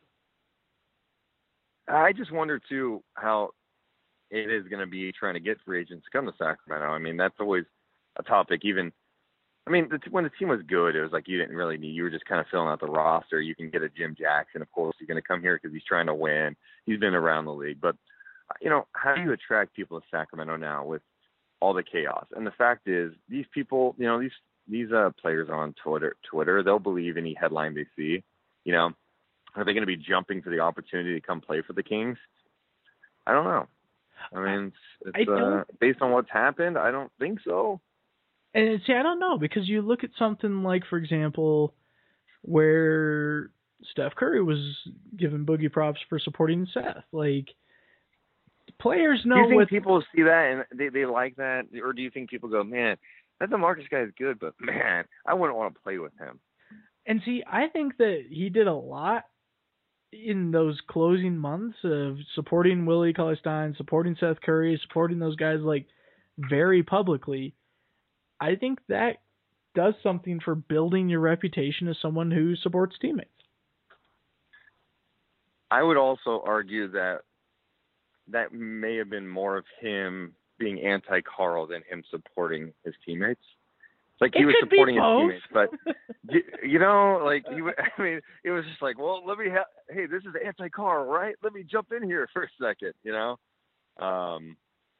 I just wonder, too, how it is going to be trying to get free agents to come to Sacramento. I mean, that's always a topic. Even, I mean, the, when the team was good, it was like you didn't really need, you were just kind of filling out the roster. You can get a Jim Jackson, of course. He's going to come here because he's trying to win. He's been around the league. But, you know, how do you attract people to Sacramento now with all the chaos? And the fact is, these people, you know, these these uh, players on Twitter, Twitter, they'll believe any headline they see. You know, are they going to be jumping for the opportunity to come play for the Kings? I don't know. I mean, it's, it's uh, based on what's happened, I don't think so. And see, I don't know, because you look at something like, for example, where Steph Curry was given boogie props for supporting Seth. Like, players know. Do you think what people see that and they, they like that? Or do you think people go, man, that DeMarcus guy is good, but man, I wouldn't want to play with him? And see, I think that he did a lot in those closing months of supporting Willie Cauley-Stein, supporting Seth Curry, supporting those guys like very publicly. I think that does something for building your reputation as someone who supports teammates. I would also argue that that may have been more of him being anti-Carl than him supporting his teammates. It's like it he was could be supporting his both. teammates, but you, you know, like he, I mean, it was just like, well, let me, ha- hey, this is anti-Carl, right? Let me jump in here for a second, you know. Um,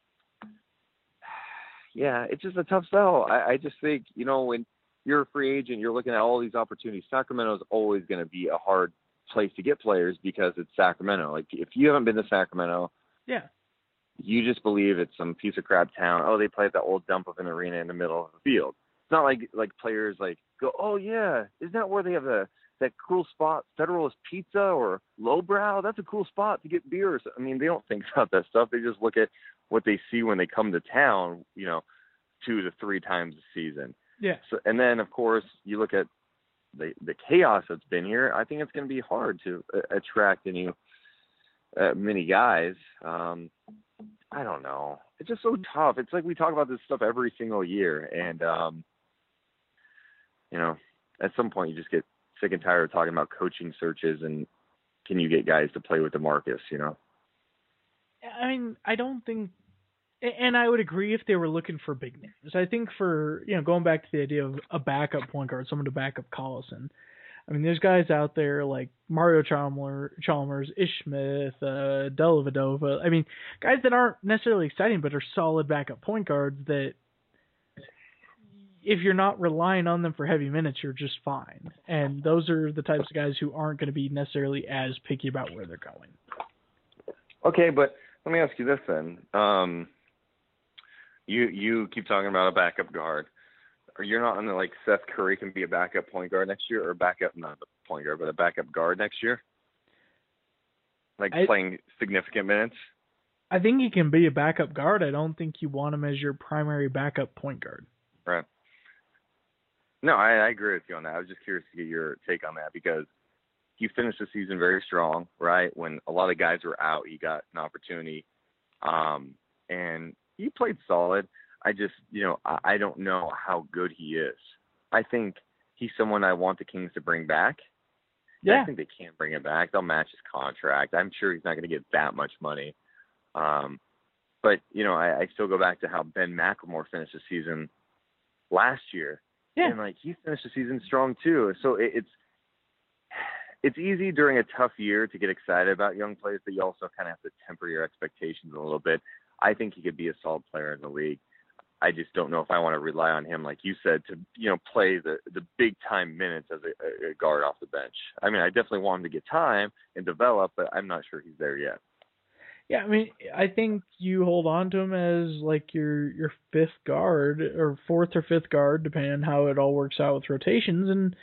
yeah, it's just a tough sell. I, I just think, you know, when you're a free agent, you're looking at all these opportunities. Sacramento is always going to be a hard place to get players because it's Sacramento. Like if you haven't been to Sacramento, yeah, you just believe it's some piece of crap town. Oh, they play at that old dump of an arena in the middle of the field. It's not like like players like go, oh yeah, isn't that where they have the that cool spot, Federalist Pizza or Lowbrow? That's a cool spot to get beers. I mean, they don't think about that stuff. They just look at what they see when they come to town, you know, two to three times a season. Yeah. So, and then of course you look at the the chaos that's been here. I think it's going to be hard to uh, attract any uh, many guys. Um, I don't know. It's just so tough. It's like we talk about this stuff every single year, and um, you know, at some point you just get sick and tired of talking about coaching searches and can you get guys to play with DeMarcus, you know? I mean, I don't think, and I would agree if they were looking for big names. I think for, you know, going back to the idea of a backup point guard, someone to back up Collison. I mean, there's guys out there like Mario Chalmers, Chalmers Ish Smith, uh, Dellavedova. I mean, guys that aren't necessarily exciting, but are solid backup point guards that if you're not relying on them for heavy minutes, you're just fine. And those are the types of guys who aren't going to be necessarily as picky about where they're going. Okay, but let me ask you this then. Um, you you keep talking about a backup guard. You're not on the, like, Seth Curry can be a backup point guard next year, or a backup, not a point guard, but a backup guard next year? Like I, playing significant minutes? I think he can be a backup guard. I don't think you want him as your primary backup point guard. Right. No, I, I agree with you on that. I was just curious to get your take on that because he finished the season very strong, right? When a lot of guys were out, he got an opportunity, um, and he played solid. I just, you know, I, I don't know how good he is. I think he's someone I want the Kings to bring back. Yeah. I think they can bring him back. They'll match his contract. I'm sure he's not going to get that much money. Um, but, you know, I, I still go back to how Ben McLemore finished the season last year. Yeah. And, like, he finished the season strong, too. So it, it's it's easy during a tough year to get excited about young players, but you also kind of have to temper your expectations a little bit. I think he could be a solid player in the league. I just don't know if I want to rely on him, like you said, to, you know, play the, the big time minutes as a, a guard off the bench. I mean, I definitely want him to get time and develop, but I'm not sure he's there yet. Yeah, I mean, I think you hold on to him as like your your fifth guard or fourth or fifth guard, depending on how it all works out with rotations. And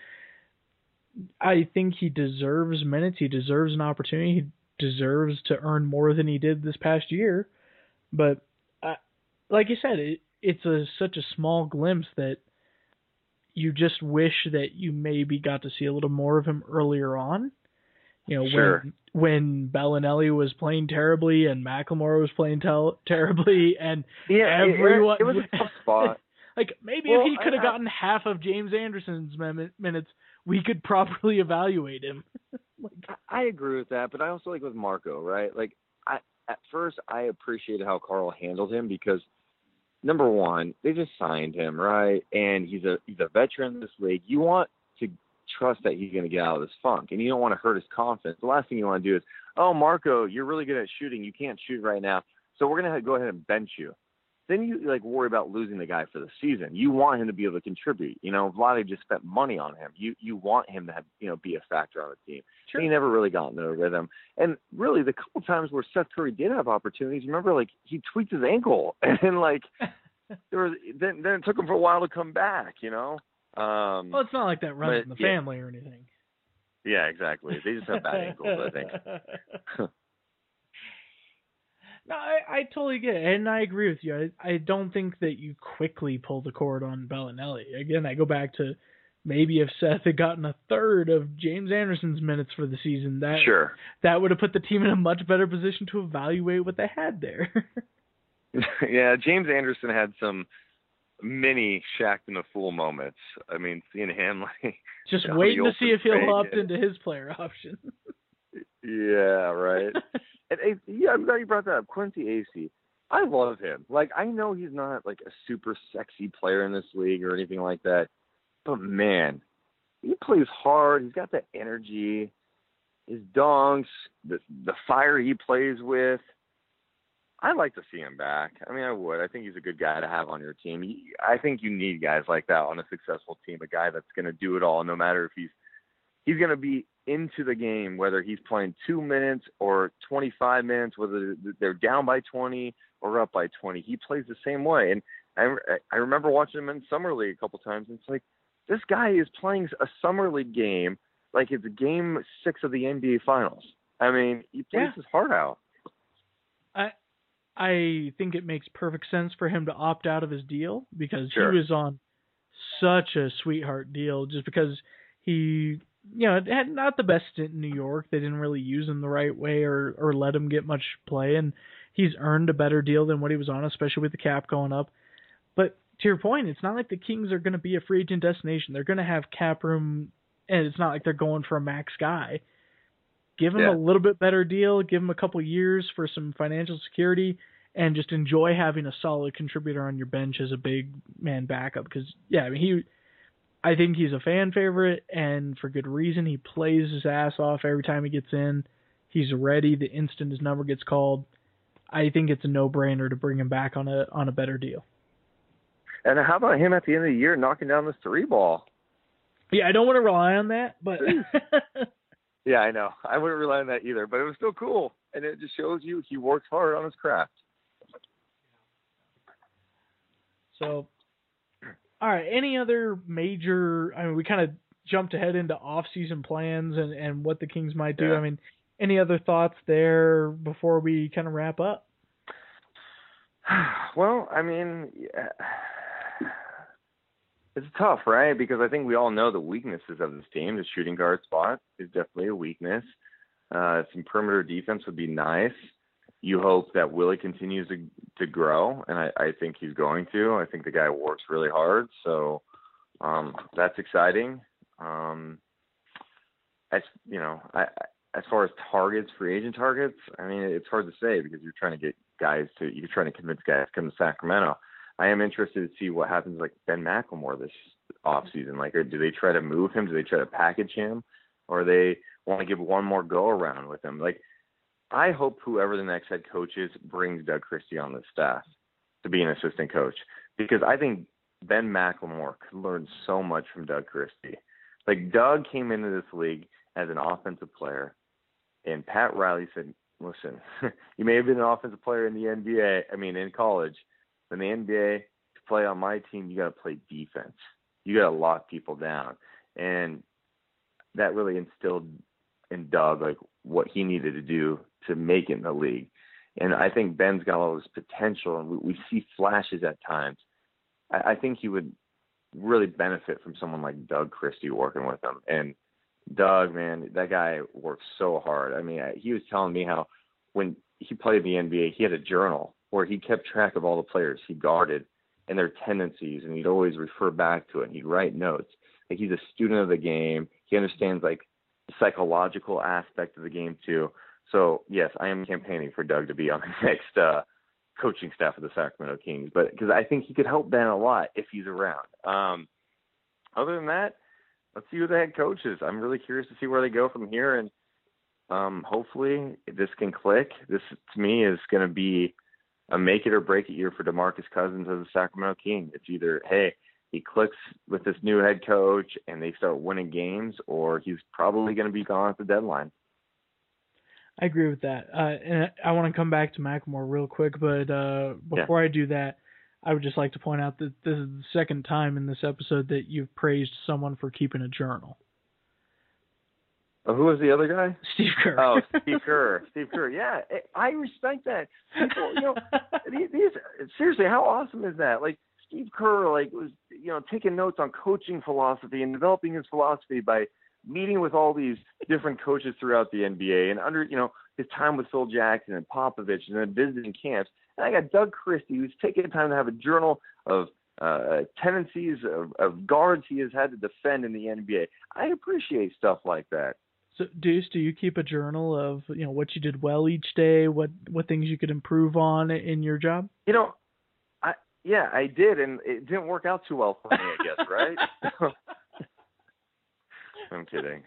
I think he deserves minutes. He deserves an opportunity. He deserves to earn more than he did this past year. But uh, like you said, it, it's a such a small glimpse that you just wish that you maybe got to see a little more of him earlier on. You know, sure. when when Bellinelli was playing terribly and McLemore was playing tel- terribly and yeah, everyone it, it was a tough spot. Like maybe well, if he could have I, gotten half of James Anderson's min- minutes, we could properly evaluate him. like, I agree with that, but I also like with Marco, right? Like I at first I appreciated how Carl handled him because number one, they just signed him, right? And he's a he's a veteran in this league. You want to trust that he's going to get out of this funk, and you don't want to hurt his confidence. The last thing you want to do is, oh, Marco, you're really good at shooting. You can't shoot right now, so we're going to go ahead and bench you. Then you like worry about losing the guy for the season. You want him to be able to contribute. You know, Vlade just spent money on him. You you want him to have, you know, be a factor on the team. Sure. He never really got into a rhythm. And really, the couple times where Seth Curry did have opportunities, remember, like he tweaked his ankle, and like there was then then it took him for a while to come back. You know. Um, well, it's not like that runs but, in the yeah. family or anything. Yeah, exactly. They just have bad ankles, I think. No, I, I totally get it, and I agree with you. I, I don't think that you quickly pull the cord on Bellinelli. Again, I go back to maybe if Seth had gotten a third of James Anderson's minutes for the season, that sure. that would have put the team in a much better position to evaluate what they had there. Yeah, James Anderson had some many Shaq in the Fool moments. I mean, seeing him like just you know, waiting to see if he'll trade, opt yeah. into his player option. Yeah, right. and, and yeah, I'm glad you brought that up. Quincy Acey. I love him. Like, I know he's not like a super sexy player in this league or anything like that, but man, he plays hard. He's got the energy, his dunks, the the fire he plays with. I'd like to see him back. I mean, I would. I think he's a good guy to have on your team. I think you need guys like that on a successful team, a guy that's going to do it all, no matter if he's he's going to be into the game, whether he's playing two minutes or twenty-five minutes, whether they're down by twenty or up by twenty. He plays the same way. And I, I remember watching him in Summer League a couple times, and it's like, this guy is playing a Summer League game like it's game six of the N B A Finals. I mean, he plays Yeah. his heart out. I I think it makes perfect sense for him to opt out of his deal because Sure. he was on such a sweetheart deal just because he, you know, had not the best stint in New York. They didn't really use him the right way or, or let him get much play, and he's earned a better deal than what he was on, especially with the cap going up. But to your point, it's not like the Kings are going to be a free agent destination. They're going to have cap room, and it's not like they're going for a max guy. Give him Yeah. a little bit better deal, give him a couple years for some financial security, and just enjoy having a solid contributor on your bench as a big man backup. Because, yeah, I mean, he, I think he's a fan favorite, and for good reason. He plays his ass off every time he gets in. He's ready the instant his number gets called. I think it's a no-brainer to bring him back on a on a better deal. And how about him at the end of the year knocking down this three ball? Yeah, I don't want to rely on that, but Yeah, I know. I wouldn't rely on that either, but it was still cool. And it just shows you he works hard on his craft. So, all right, any other major, I mean, we kind of jumped ahead into off-season plans and, and what the Kings might do. Yeah. I mean, any other thoughts there before we kind of wrap up? Well, I mean, yeah. It's tough, right? Because I think we all know the weaknesses of this team. The shooting guard spot is definitely a weakness. Uh, some perimeter defense would be nice. You hope that Willie continues to, to grow, and I, I think he's going to. I think the guy works really hard, so um, that's exciting. Um, as you know, I, as far as targets, free agent targets, I mean, it's hard to say because you're trying to get guys to, you're trying to convince guys to come to Sacramento. I am interested to see what happens like Ben McLemore this offseason. Like, or do they try to move him? Do they try to package him? Or they want to give one more go around with him? Like, I hope whoever the next head coach is brings Doug Christie on the staff to be an assistant coach, because I think Ben McLemore could learn so much from Doug Christie. Like, Doug came into this league as an offensive player, and Pat Riley said, listen, you may have been an offensive player in the N B A, I mean, in college. In the N B A, to play on my team, you got to play defense. You got to lock people down. And that really instilled in Doug, like, what he needed to do to make it in the league. And I think Ben's got all this potential, and we, we see flashes at times. I, I think he would really benefit from someone like Doug Christie working with him. And Doug, man, that guy works so hard. I mean, he was telling me how when he played the N B A, he had a journal where he kept track of all the players he guarded and their tendencies, and he'd always refer back to it, and he'd write notes. Like, he's a student of the game. He understands, like, the psychological aspect of the game, too. So, yes, I am campaigning for Doug to be on the next uh, coaching staff of the Sacramento Kings, but because I think he could help Ben a lot if he's around. Um, other than that, let's see who the head coach is. I'm really curious to see where they go from here, and um, hopefully this can click. This, to me, is going to be a make it or break it year for DeMarcus Cousins as a Sacramento King. It's either, hey, he clicks with this new head coach and they start winning games, or he's probably going to be gone at the deadline. I agree with that. Uh, and I want to come back to McLemore real quick, but uh, before Yeah. I do that, I would just like to point out that this is the second time in this episode that you've praised someone for keeping a journal. Oh, who was the other guy? Steve Kerr. Oh, Steve Kerr. Steve Kerr. Yeah, I respect that. People, you know, these, these seriously, how awesome is that? Like, Steve Kerr, like, was, you know, taking notes on coaching philosophy and developing his philosophy by meeting with all these different coaches throughout the N B A, and under, you know, his time with Phil Jackson and Popovich, and then visiting camps. And I got Doug Christie, who's taking the time to have a journal of uh, tendencies of, of guards he has had to defend in the N B A. I appreciate stuff like that. So, Deuce, do you keep a journal of, you know, what you did well each day, what what things you could improve on in your job? You know, I yeah, I did, and it didn't work out too well for me, I guess, right? I'm kidding.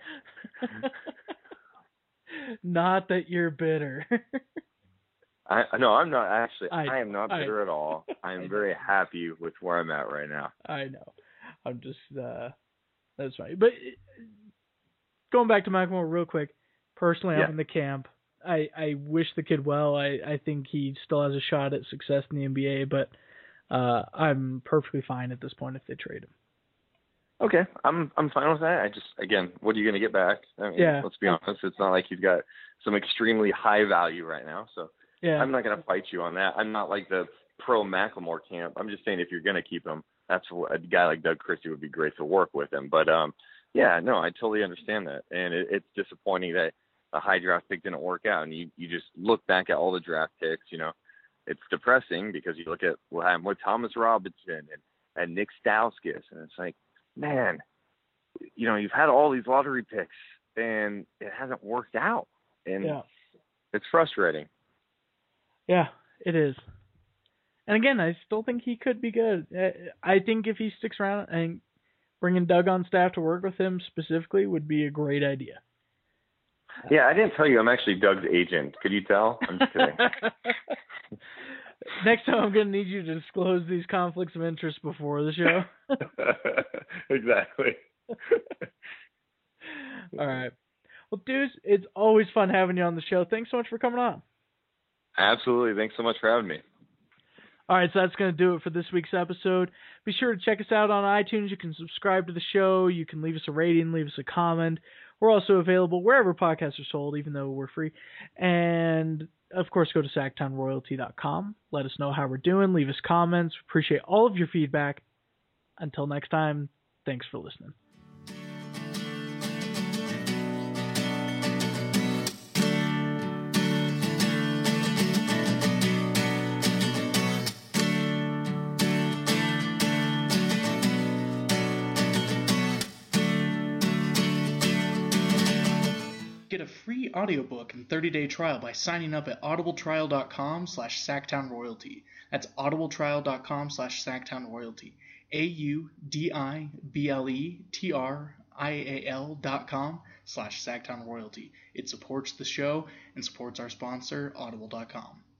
Not that you're bitter. I no, I'm not actually. I, I am not bitter I, at all. I am I very happy with where I'm at right now. I know. I'm just uh, that's right. But going back to Michael real quick, personally, Yeah. I'm in the camp. I, I wish the kid well. I, I think he still has a shot at success in the N B A, but uh, I'm perfectly fine at this point if they trade him. Okay, I'm I'm fine with that. I just again, what are you going to get back? I mean, Yeah. Let's be honest. It's not like he's got some extremely high value right now. So Yeah. I'm not going to fight you on that. I'm not like the pro Macklemore camp. I'm just saying if you're going to keep him, that's what, a guy like Doug Christie would be great to work with him. But um, yeah, no, I totally understand that, and it, it's disappointing that the high draft pick didn't work out. And you you just look back at all the draft picks. You know, it's depressing because you look at what happened with Thomas Robinson and and Nick Stauskas, and it's like, man, you know, you've had all these lottery picks and it hasn't worked out, and Yeah. it's frustrating. Yeah, it is. And again, I still think he could be good. I think if he sticks around, and bringing Doug on staff to work with him specifically would be a great idea. Yeah, I didn't tell you I'm actually Doug's agent. Could you tell? I'm just kidding. Next time I'm going to need you to disclose these conflicts of interest before the show. Exactly. All right. Well, Deuce, it's always fun having you on the show. Thanks so much for coming on. Absolutely. Thanks so much for having me. All right, so that's going to do it for this week's episode. Be sure to check us out on iTunes. You can subscribe to the show. You can leave us a rating, leave us a comment. We're also available wherever podcasts are sold, even though we're free. And, of course, go to sacktown royalty dot com. Let us know how we're doing. Leave us comments. Appreciate all of your feedback. Until next time, thanks for listening. Get a free audiobook and thirty-day trial by signing up at audibletrial.com slash sacktownroyalty. That's audibletrial.com slash sacktownroyalty. A-U-D-I-B-L-E-T-R-I-A-L dot com slash sacktownroyalty. It supports the show and supports our sponsor, audible dot com.